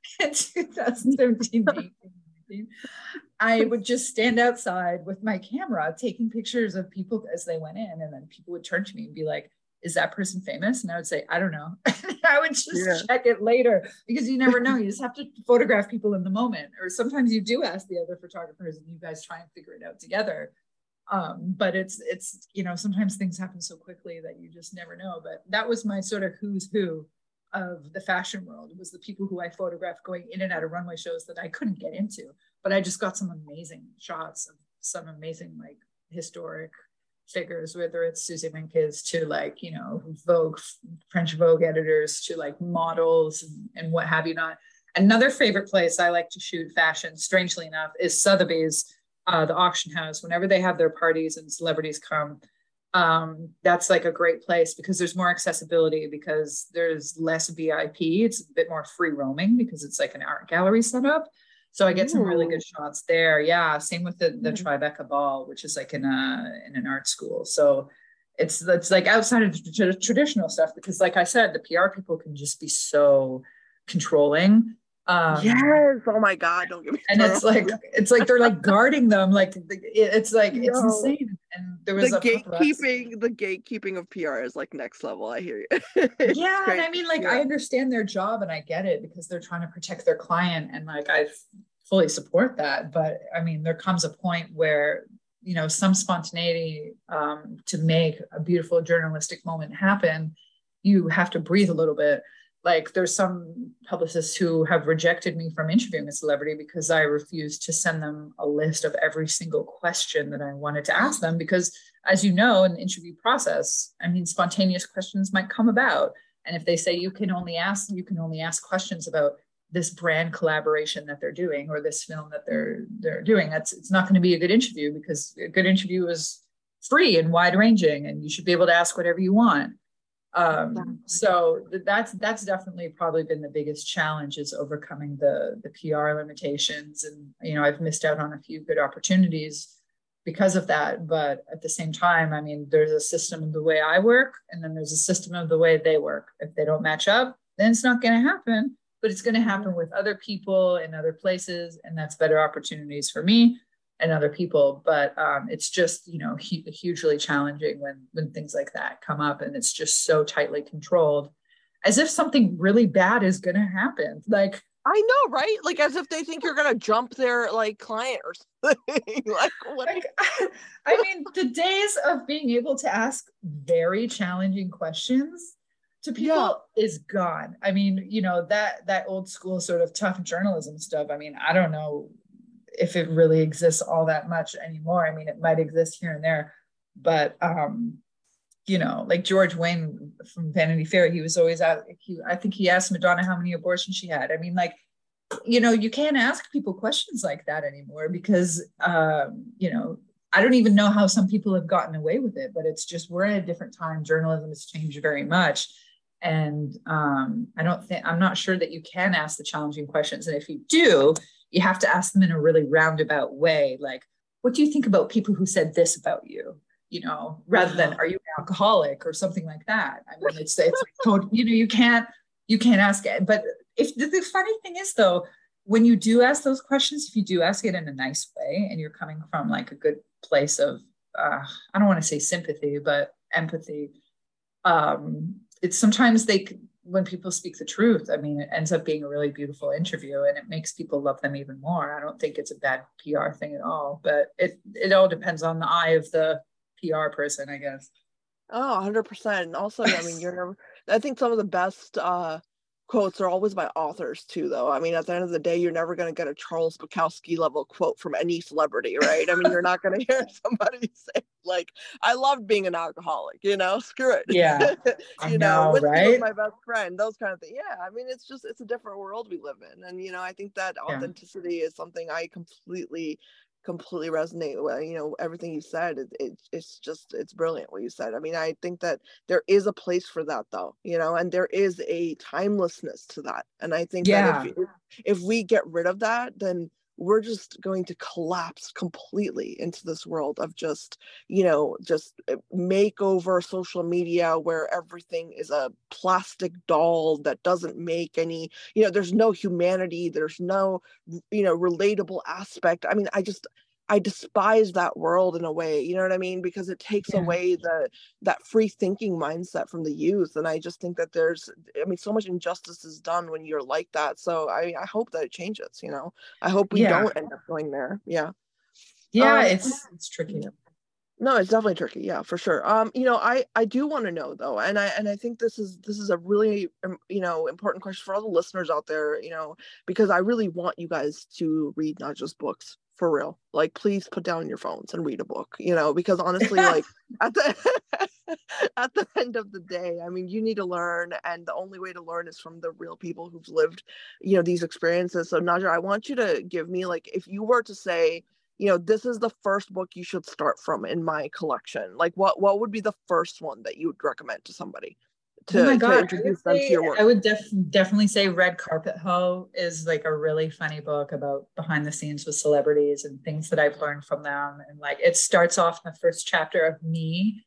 twenty seventeen, eighteen, nineteen, I would just stand outside with my camera taking pictures of people as they went in, and then people would turn to me and be like, is that person famous? And I would say, I don't know. I would just yeah. check it later, because you never know. You just have to photograph people in the moment. Or sometimes you do ask the other photographers and you guys try and figure it out together. Um, but it's, it's, you know, sometimes things happen so quickly that you just never know. But that was my sort of who's who of the fashion world. It was the people who I photographed going in and out of runway shows that I couldn't get into, but I just got some amazing shots of some amazing, like, historic figures, whether it's Susie Minkes to like, you know, Vogue, French Vogue editors to like models and, and what have you not. Another favorite place I like to shoot fashion, strangely enough, is Sotheby's, uh, the auction house. Whenever they have their parties and celebrities come, um, that's like a great place because there's more accessibility, because there's less V I P. It's a bit more free roaming because it's like an art gallery setup. So I get Ooh. Some really good shots there. Yeah. Same with the, the mm-hmm. Tribeca Ball, which is like in a, in an art school. So it's, it's like outside of the traditional stuff, because like I said, the P R people can just be so controlling. Um,
yes. Oh my God. Don't get me
And it's like, it's like, they're like guarding them. Like it's like,
no.
it's insane. And there was
the
a
gatekeeping, the gatekeeping of P R is like next level. I hear you.
Yeah. And I mean, like, yeah. I understand their job and I get it, because they're trying to protect their client. And like, I fully support that. But I mean, there comes a point where, you know, some spontaneity um, to make a beautiful journalistic moment happen, you have to breathe a little bit. Like there's some publicists who have rejected me from interviewing a celebrity because I refused to send them a list of every single question that I wanted to ask them. Because as you know, in the interview process, I mean, spontaneous questions might come about. And if they say you can only ask, you can only ask questions about this brand collaboration that they're doing or this film that they're they're doing, that's it's not going to be a good interview, because a good interview is free and wide ranging and you should be able to ask whatever you want. Um, so that's that's definitely probably been the biggest challenge, is overcoming the the P R limitations. And you know, I've missed out on a few good opportunities because of that. But at the same time, I mean, there's a system of the way I work, and then there's a system of the way they work. If they don't match up, then it's not going to happen. But it's going to happen with other people in other places, and that's better opportunities for me and other people. But um, it's just, you know, hu- hugely challenging when when things like that come up, and it's just so tightly controlled, as if something really bad is going to happen. Like,
I know, right? Like as if they think you're gonna jump their like client or something. Like what?
like, I mean, the days of being able to ask very challenging questions to people yeah. is gone. I mean, you know, that that old school sort of tough journalism stuff, I mean, I don't know if it really exists all that much anymore. I mean, it might exist here and there, but um, you know, like George Wayne from Vanity Fair, he was always out. He, I think he asked Madonna how many abortions she had. I mean, like, you know, you can't ask people questions like that anymore because, um, you know, I don't even know how some people have gotten away with it, but it's just, we're in a different time. Journalism has changed very much. And um, I don't think, I'm not sure that you can ask the challenging questions. And if you do, you have to ask them in a really roundabout way. Like, what do you think about people who said this about you? You know, rather than, are you an alcoholic or something like that? I mean, it's, it's, like, you know, you can't, you can't ask it. But if the, the funny thing is though, when you do ask those questions, if you do ask it in a nice way, and you're coming from like a good place of, uh, I don't want to say sympathy, but empathy, um, it's sometimes they, when people speak the truth, I mean, it ends up being a really beautiful interview, and it makes people love them even more. I don't think it's a bad P R thing at all, but it, it all depends on the eye of the P R person, I guess.
Oh, one hundred percent. And also, I mean, you're never, I think some of the best uh, quotes are always by authors too, though. I mean, at the end of the day, you're never going to get a Charles Bukowski level quote from any celebrity, right? I mean, you're not going to hear somebody say, like, I loved being an alcoholic, you know, screw it.
Yeah.
you
I
know,
know,
whiskey
right?
was my best friend, those kind of things. Yeah. I mean, it's just, it's a different world we live in. And, you know, I think that authenticity yeah. is something I completely completely resonate with. You know, everything you said, it, it it's just, it's brilliant what you said. I mean, I think that there is a place for that though, you know, and there is a timelessness to that. And I think yeah. that if, if if we get rid of that, then we're just going to collapse completely into this world of just, you know, just makeover social media where everything is a plastic doll that doesn't make any, you know, there's no humanity, there's no, you know, relatable aspect. I mean, I just, I despise that world in a way, you know what I mean? Because it takes yeah. away the that free thinking mindset from the youth. And I just think that there's, I mean, so much injustice is done when you're like that. So I, I hope that it changes, you know, I hope we yeah. don't end up going there. Yeah.
Yeah, um, it's it's tricky.
No, it's definitely tricky. Yeah, for sure. Um, you know, I I do want to know though, and I and I think this is this is a really um, you know, important question for all the listeners out there, you know, because I really want you guys to read not just books. For real, like, please put down your phones and read a book, you know, because honestly, like at the at the end of the day, I mean, you need to learn, and the only way to learn is from the real people who've lived, you know, these experiences. So Nadja, I want you to give me, like, if you were to say, you know, this is the first book you should start from in my collection, like what what would be the first one that you would recommend to somebody? To,
oh my God,
to introduce them
say,
to your work.
I would def- definitely say Red Carpet Hoe is like a really funny book about behind the scenes with celebrities and things that I've learned from them. And like, it starts off in the first chapter of me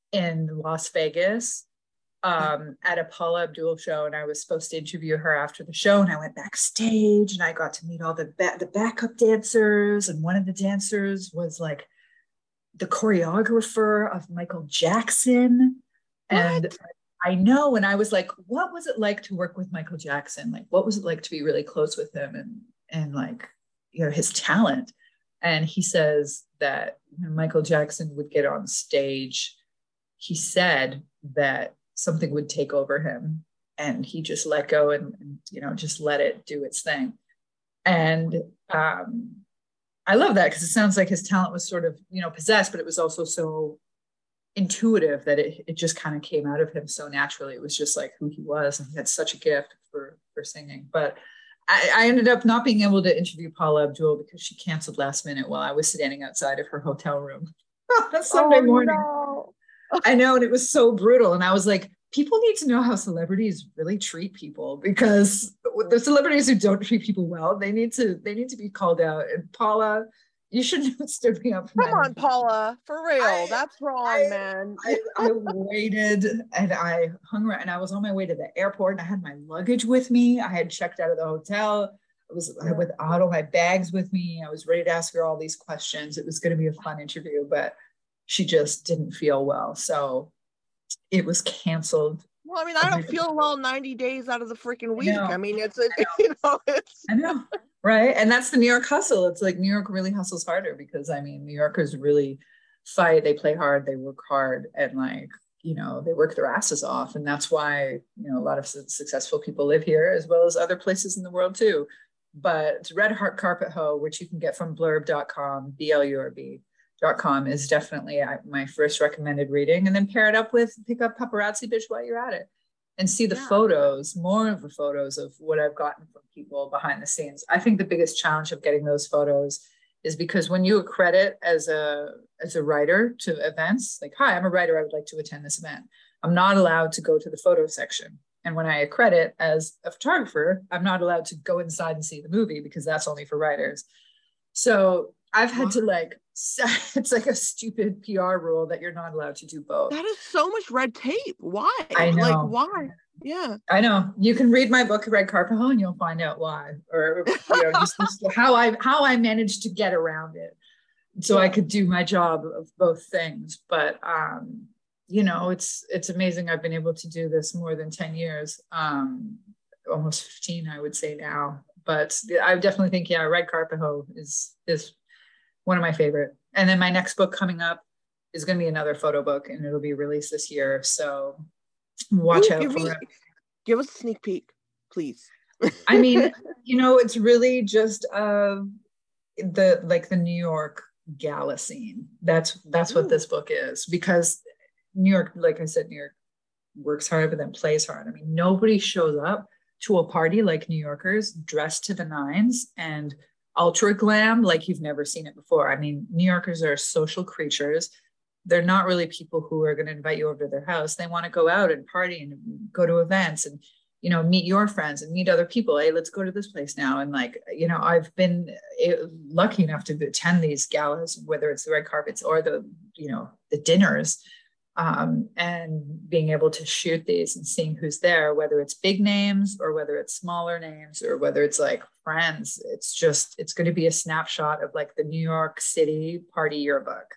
in Las Vegas um, at a Paula Abdul show. And I was supposed to interview her after the show. And I went backstage and I got to meet all the, ba- the backup dancers. And one of the dancers was like the choreographer of Michael Jackson. What? And I know. And I was like, what was it like to work with Michael Jackson? Like, what was it like to be really close with him and, and like, you know, his talent? And he says that when Michael Jackson would get on stage, he said that something would take over him and he just let go and, and you know, just let it do its thing. And um, I love that because it sounds like his talent was sort of, you know, possessed, but it was also so intuitive that it, it just kind of came out of him so naturally. It was just like who he was, and he had such a gift for for singing. But I, I ended up not being able to interview Paula Abdul because she canceled last minute while I was standing outside of her hotel room. That's Sunday
oh,
morning.
No.
I know, and it was so brutal. And I was like, people need to know how celebrities really treat people, because the celebrities who don't treat people well, they need to they need to be called out. And Paula, you shouldn't have stood me up.
Come on, Paula, for real.
I,
That's wrong,
I,
man.
I, I waited and I hung around, and I was on my way to the airport, and I had my luggage with me. I had checked out of the hotel. I was yeah. with all my bags with me. I was ready to ask her all these questions. It was going to be a fun interview, but she just didn't feel well. So it was canceled.
Well, I mean, I don't feel well ninety days out of the freaking week. I, I mean, it's, it, I you know, it's.
I know, right? And that's the New York hustle. It's like New York really hustles harder because, I mean, New Yorkers really fight. They play hard. They work hard. And like, you know, they work their asses off. And that's why, you know, a lot of su- successful people live here as well as other places in the world too. But it's Red Heart Carpet Hoe, which you can get from blurb dot com, B L U R B. Dot com is definitely my first recommended reading, and then pair it up with pick up Paparazzi Bitch while you're at it and see the yeah. photos, more of the photos of what I've gotten from people behind the scenes. I think the biggest challenge of getting those photos is because when you accredit as a as a writer to events, like, hi, I'm a writer, I would like to attend this event. I'm not allowed to go to the photo section. And when I accredit as a photographer, I'm not allowed to go inside and see the movie because that's only for writers. So I've had to like, it's like a stupid P R rule that you're not allowed to do both.
That is so much red tape. Why?
I know.
Like, why? Yeah.
I know. You can read my book, Red Carpet Hoe, and you'll find out why, or you know, just, just how I how I managed to get around it, so yeah. I could do my job of both things. But um, you know, it's it's amazing. I've been able to do this more than ten years, um, almost fifteen, I would say now. But I definitely think, yeah, Red Carpet Hoe is is one of my favorite. And then my next book coming up is going to be another photo book, and it'll be released this year. So watch Ooh, out for
me,
it.
Give us a sneak peek, please.
I mean, you know, it's really just uh, the like the New York gala scene. That's that's Ooh. What this book is, because New York, like I said, New York works hard, but then plays hard. I mean, nobody shows up to a party like New Yorkers dressed to the nines and ultra glam like you've never seen it before. I mean, New Yorkers are social creatures. They're not really people who are going to invite you over to their house. They want to go out and party and go to events and, you know, meet your friends and meet other people. Hey, let's go to this place now. And like, you know, I've been lucky enough to attend these galas, whether it's the red carpets or the, you know, the dinners, um, and being able to shoot these and seeing who's there, whether it's big names or whether it's smaller names or whether it's like friends. It's just, it's going to be a snapshot of like the New York City party yearbook.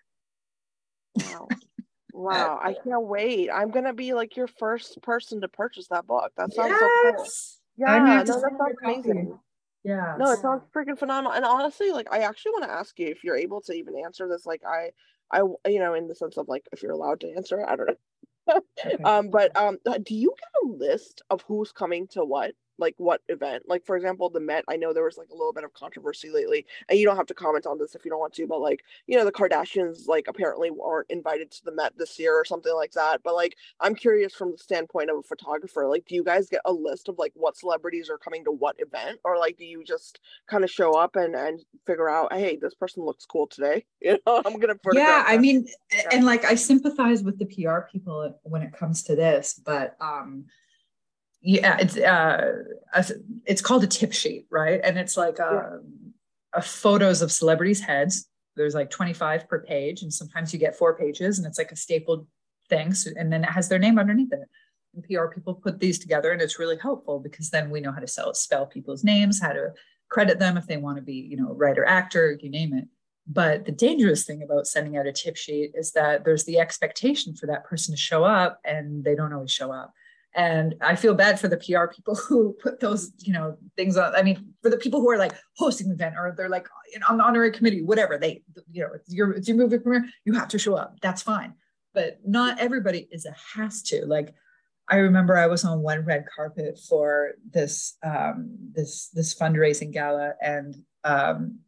Wow. Wow. I can't wait. I'm going to be like your first person to purchase that book. That sounds yes! so cool. Yeah, no, that sounds amazing.
Yeah.
No, it sounds freaking phenomenal. And honestly, like, I actually want to ask you if you're able to even answer this. Like, I, I, you know, in the sense of like, if you're allowed to answer it, I don't know. Okay. um, but um, do you get a list of who's coming to what? Like what event? Like, for example, the Met, I know there was like a little bit of controversy lately, and you don't have to comment on this if you don't want to, but like, you know, the Kardashians like apparently aren't invited to the Met this year or something like that. But like, I'm curious from the standpoint of a photographer, like, do you guys get a list of like what celebrities are coming to what event? Or like, do you just kind of show up and, and figure out, hey, this person looks cool today? You know, I'm going to
Yeah, I mean, yeah. and like, I sympathize with the P R people when it comes to this, but um, yeah, it's uh, a, it's called a tip sheet, right? And it's like a, yeah. a photos of celebrities' heads. There's like twenty-five per page, and sometimes you get four pages, and it's like a stapled thing. So, and then it has their name underneath it. And P R people put these together, and it's really helpful because then we know how to sell, spell people's names, how to credit them if they want to be, you know, writer, actor, you name it. But the dangerous thing about sending out a tip sheet is that there's the expectation for that person to show up, and they don't always show up. And I feel bad for the P R people who put those, you know, things on. I mean, for the people who are like hosting the event or they're like on the honorary committee, whatever, they, you know, it's your, it's your movie premiere, you have to show up. That's fine. But not everybody is a has to. Like, I remember I was on one red carpet for this um, this this fundraising gala, and um,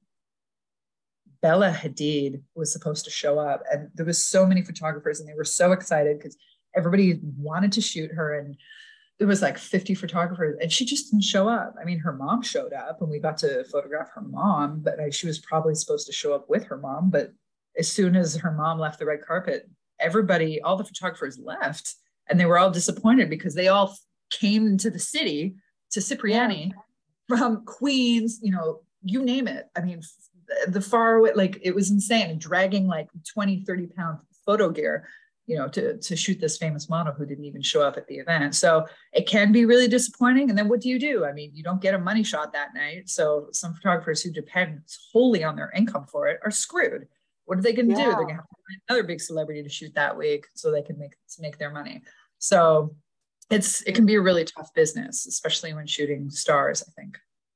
Bella Hadid was supposed to show up, and there was so many photographers, and they were so excited because everybody wanted to shoot her, and there was like fifty photographers, and she just didn't show up. I mean, her mom showed up, and we got to photograph her mom, but I, she was probably supposed to show up with her mom. But as soon as her mom left the red carpet, everybody, all the photographers left, and they were all disappointed because they all came into the city to Cipriani yeah. from Queens, you know, you name it. I mean, the far away, like it was insane, dragging like twenty, thirty pound photo gear, you know, to, to shoot this famous model who didn't even show up at the event. So it can be really disappointing. And then what do you do? I mean, you don't get a money shot that night. So some photographers who depend wholly on their income for it are screwed. What are they going to yeah. do? They're going to have to find another big celebrity to shoot that week so they can make, to make their money. So it's, it can be a really tough business, especially when shooting stars, I think.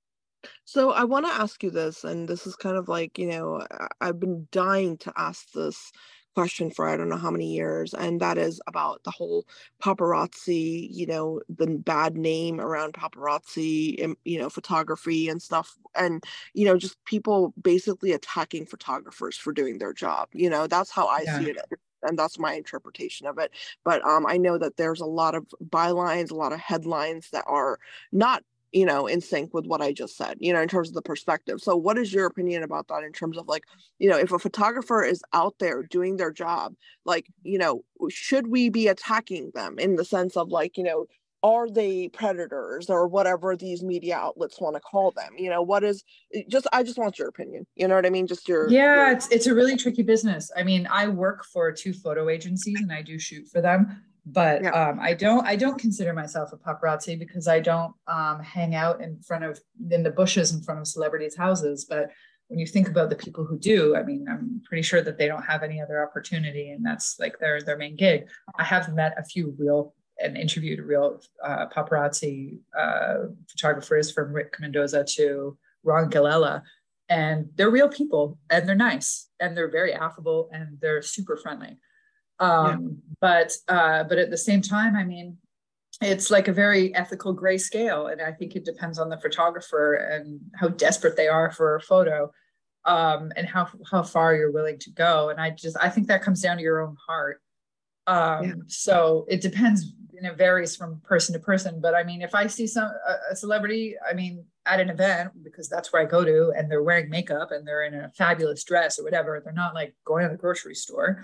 So I want to ask you this, and this is kind of like, you know, I've been dying to ask this question for I don't know how many years, and that is about the whole paparazzi, you know, the bad name around paparazzi, you know, photography and stuff, and, you know, just people basically attacking photographers for doing their job. You know, that's how I yeah. see it. And that's my interpretation of it. But um, I know that there's a lot of bylines, a lot of headlines that are not, you know, in sync with what I just said, you know, in terms of the perspective. So what is your opinion about that in terms of like, you know, if a photographer is out there doing their job, like, you know, should we be attacking them in the sense of like, you know, are they predators or whatever these media outlets want to call them? You know, what is just, I just want your opinion. You know what I mean? Just your.
Yeah,
your...
it's, it's a really tricky business. I mean, I work for two photo agencies and I do shoot for them. But yeah. um, I don't I don't consider myself a paparazzi because I don't um, hang out in front of in the bushes in front of celebrities' houses. But when you think about the people who do, I mean, I'm pretty sure that they don't have any other opportunity, and that's like their their main gig. I have met a few real and interviewed real uh, paparazzi uh, photographers, from Rick Mendoza to Ron Galella, and they're real people, and they're nice, and they're very affable, and they're super friendly. Um, yeah. but, uh, but at the same time, I mean, it's like a very ethical gray scale. And I think it depends on the photographer and how desperate they are for a photo, um, and how, how far you're willing to go. And I just, I think that comes down to your own heart. Um, yeah. So it depends, and it varies from person to person. But I mean, if I see some, a, a celebrity, I mean, at an event, because that's where I go to, and they're wearing makeup and they're in a fabulous dress or whatever, they're not like going to the grocery store.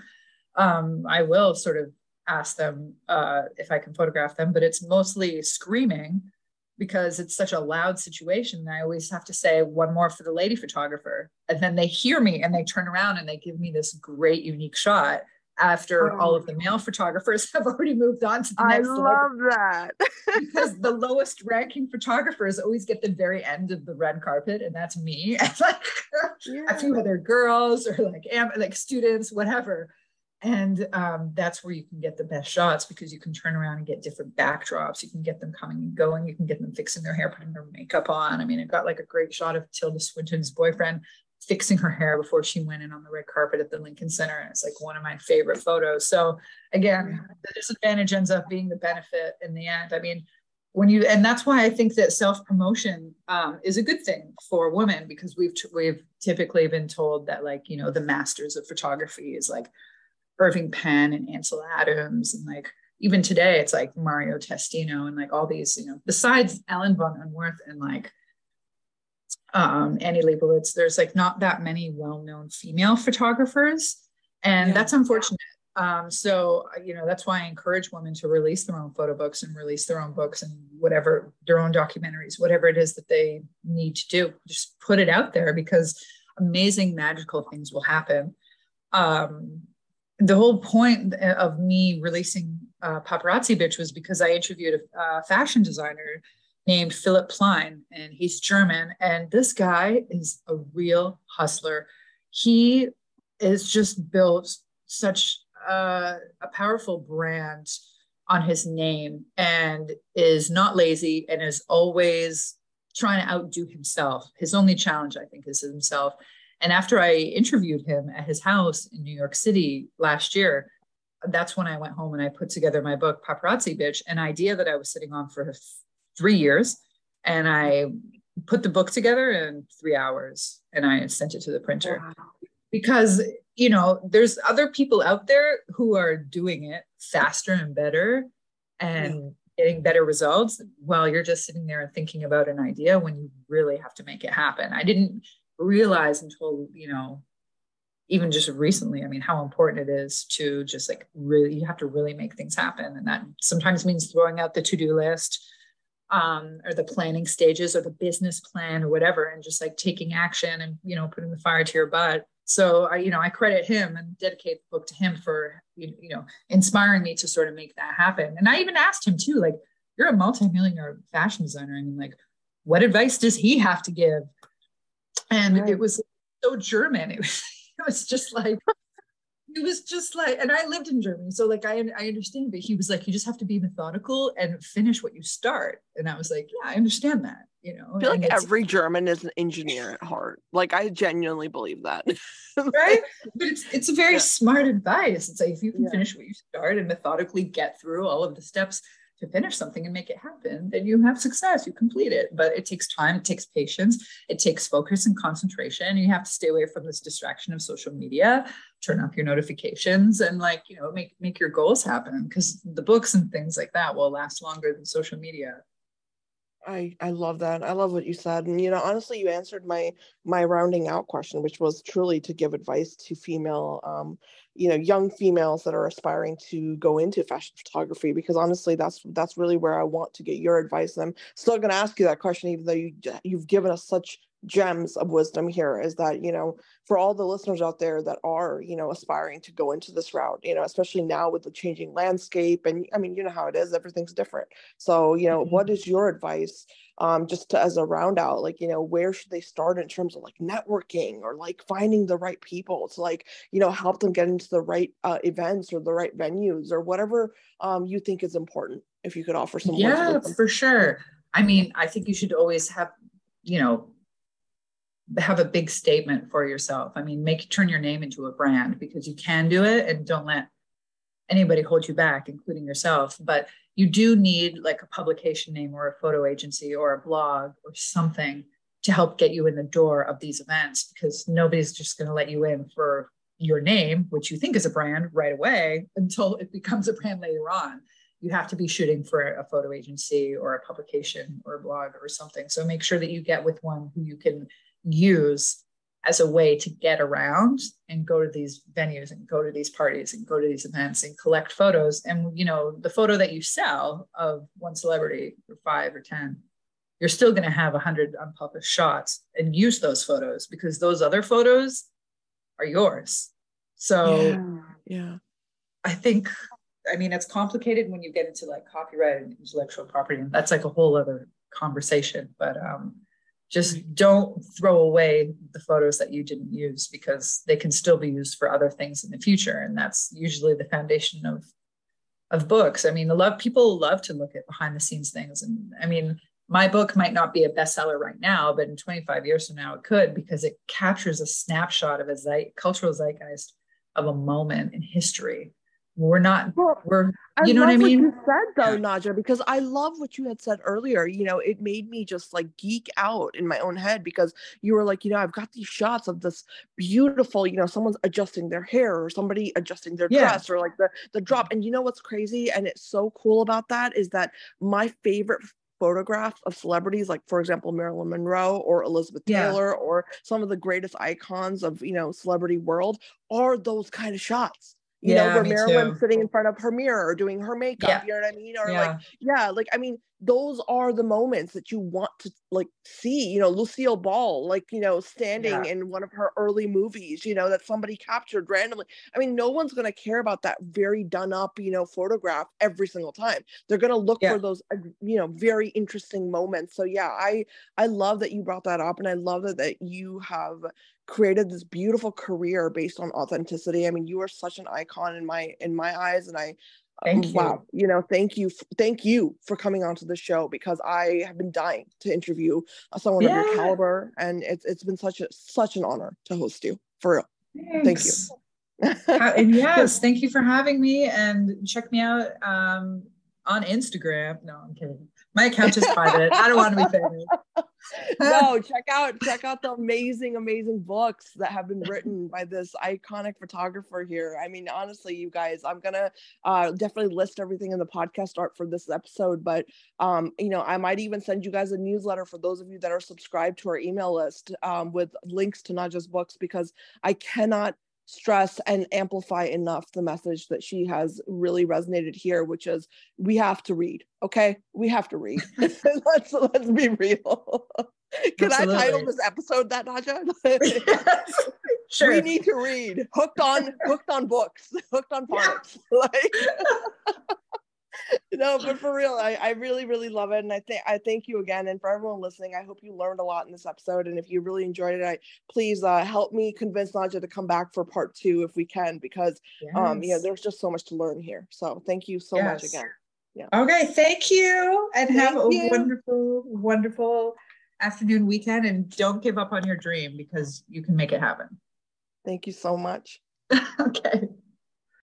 Um, I will sort of ask them uh, if I can photograph them, but it's mostly screaming because it's such a loud situation. I always have to say one more for the lady photographer. And then they hear me and they turn around and they give me this great unique shot after oh. all of the male photographers have already moved on to the next
level. I love that.
Because the lowest ranking photographers always get the very end of the red carpet, and that's me. And like yeah. a few other girls or like, like students, whatever. And um, that's where you can get the best shots because you can turn around and get different backdrops. You can get them coming and going. You can get them fixing their hair, putting their makeup on. I mean, I got like a great shot of Tilda Swinton's boyfriend fixing her hair before she went in on the red carpet at the Lincoln Center. And it's like one of my favorite photos. So again, the disadvantage ends up being the benefit in the end. I mean, when you, and that's why I think that self-promotion um, is a good thing for women, because we've, we've typically been told that, like, you know, the masters of photography is like Irving Penn and Ansel Adams, and like even today it's like Mario Testino and like all these, you know, besides Ellen von Unwerth and like um, Annie Leibovitz, there's like not that many well-known female photographers, and yeah. that's unfortunate. Um, so you know, that's why I encourage women to release their own photo books and release their own books and whatever, their own documentaries, whatever it is that they need to do. Just put it out there because amazing, magical things will happen. Um, The whole point of me releasing uh, Paparazzi Bitch was because I interviewed a uh, fashion designer named Philip Plein, and he's German. And this guy is a real hustler. He is just built such uh, a powerful brand on his name, and is not lazy, and is always trying to outdo himself. His only challenge, I think, is himself. And after I interviewed him at his house in New York City last year, that's when I went home and I put together my book, Paparazzi Bitch, an idea that I was sitting on for three years. And I put the book together in three hours and I sent it to the printer. Wow. Because, you know, there's other people out there who are doing it faster and better and yeah. getting better results while you're just sitting there and thinking about an idea when you really have to make it happen. I didn't realize until, you know, even just recently, I mean, how important it is to just like really, you have to really make things happen. And that sometimes means throwing out the to-do list um, or the planning stages or the business plan or whatever, and just like taking action and, you know, putting the fire to your butt. So I, you know, I credit him and dedicate the book to him for, you, you know, inspiring me to sort of make that happen. And I even asked him too, like, you're a multi-millionaire fashion designer. I mean, like, what advice does he have to give? And right. it was so German. It was, it was just like, it was just like, and I lived in Germany. So like, I, I understand, but he was like, you just have to be methodical and finish what you start. And I was like, yeah, I understand that, you know.
I feel like every German is an engineer at heart. Like, I genuinely believe that.
Right? But it's, it's a very yeah. smart advice. It's like, if you can yeah. finish what you start and methodically get through all of the steps to finish something and make it happen, then you have success, you complete it. But it takes time, it takes patience, it takes focus and concentration. You have to stay away from this distraction of social media, turn off your notifications, and like, you know, make make your goals happen, because the books and things like that will last longer than social media.
I, I love that. I love what you said. And, you know, honestly, you answered my, my rounding out question, which was truly to give advice to female, um, you know, young females that are aspiring to go into fashion photography, because honestly, that's, that's really where I want to get your advice. And I'm still going to ask you that question, even though you, you've given us such gems of wisdom here, is that, you know, for all the listeners out there that are, you know, aspiring to go into this route, you know, especially now with the changing landscape, and I mean, you know how it is, everything's different. So, you know, mm-hmm. what is your advice, um, just to, as a round out, like, you know, where should they start in terms of like networking or like finding the right people to like, you know, help them get into the right uh, events or the right venues or whatever um, you think is important, if you could offer some
yeah, for sure. I mean, I think you should always have, you know, have a big statement for yourself. I mean, make turn your name into a brand, because you can do it, and don't let anybody hold you back, including yourself. But you do need like a publication name or a photo agency or a blog or something to help get you in the door of these events, because nobody's just going to let you in for your name, which you think is a brand, right away until it becomes a brand later on. You have to be shooting for a photo agency or a publication or a blog or something. So make sure that you get with one who you can use as a way to get around and go to these venues and go to these parties and go to these events and collect photos. And, you know, the photo that you sell of one celebrity or five or ten, you're still going to have a hundred unpublished shots, and use those photos, because those other photos are yours. So
yeah, yeah.
I think, I mean, it's complicated when you get into like copyright and intellectual property, and that's like a whole other conversation, but, um, just don't throw away the photos that you didn't use, because they can still be used for other things in the future. And that's usually the foundation of, of books. I mean, the love people love to look at behind the scenes things. And I mean, my book might not be a bestseller right now, but in twenty-five years from now, it could, because it captures a snapshot of a zeit- cultural zeitgeist of a moment in history. We're not, well, we're, you
I
know what I mean?
What you said though, Nadja, because I love what you had said earlier. You know, it made me just like geek out in my own head, because you were like, you know, I've got these shots of this beautiful, you know, someone's adjusting their hair or somebody adjusting their
yeah.
dress or like the, the drop. And you know, what's crazy and it's so cool about that is that my favorite photograph of celebrities, like for example, Marilyn Monroe or Elizabeth
yeah.
Taylor or some of the greatest icons of, you know, celebrity world, are those kind of shots. You
yeah,
know, where Marilyn's
too.
sitting in front of her mirror or doing her makeup,
yeah.
you know what I mean? Or
yeah.
like, yeah, like, I mean, those are the moments that you want to like see, you know, Lucille Ball, like, you know, standing yeah. in one of her early movies, you know, that somebody captured randomly. I mean, no one's going to care about that very done up, you know, photograph every single time. They're going to look yeah. for those, you know, very interesting moments. So yeah, I, I love that you brought that up. And I love that, that you have created this beautiful career based on authenticity. I mean, you are such an icon in my, in my eyes. And I,
Thank you.
Wow. You know, thank you. Thank you for coming onto the show, because I have been dying to interview someone yeah. of your caliber. And it's it's been such a such an honor to host you, for real.
Thanks.
Thank
And yes, thank you for having me, and check me out um, on Instagram. No, I'm kidding. My account is private. I don't want to be famous.
No, check out check out the amazing, amazing books that have been written by this iconic photographer here. I mean, honestly, you guys, I'm gonna uh, definitely list everything in the podcast art for this episode. But um, you know, I might even send you guys a newsletter for those of you that are subscribed to our email list um, with links to Nadja's books, because I cannot stress and amplify enough the message that she has really resonated here, which is we have to read. Okay, we have to read. let's let's be real. Can Absolutely. I title this episode that, Nadja? Sure. We need to read. Hooked on hooked on books. Hooked on phonics. Like no, but for real, I, I really, really love it. And I think I thank you again. And for everyone listening, I hope you learned a lot in this episode. And if you really enjoyed it, I please uh, help me convince Nadja to come back for part two if we can, because yes. um, you know, there's just so much to learn here. So thank you so yes. much again.
Yeah. Okay, thank you. And thank have a you. wonderful, wonderful afternoon, weekend. And don't give up on your dream, because you can make it happen.
Thank you so much.
Okay.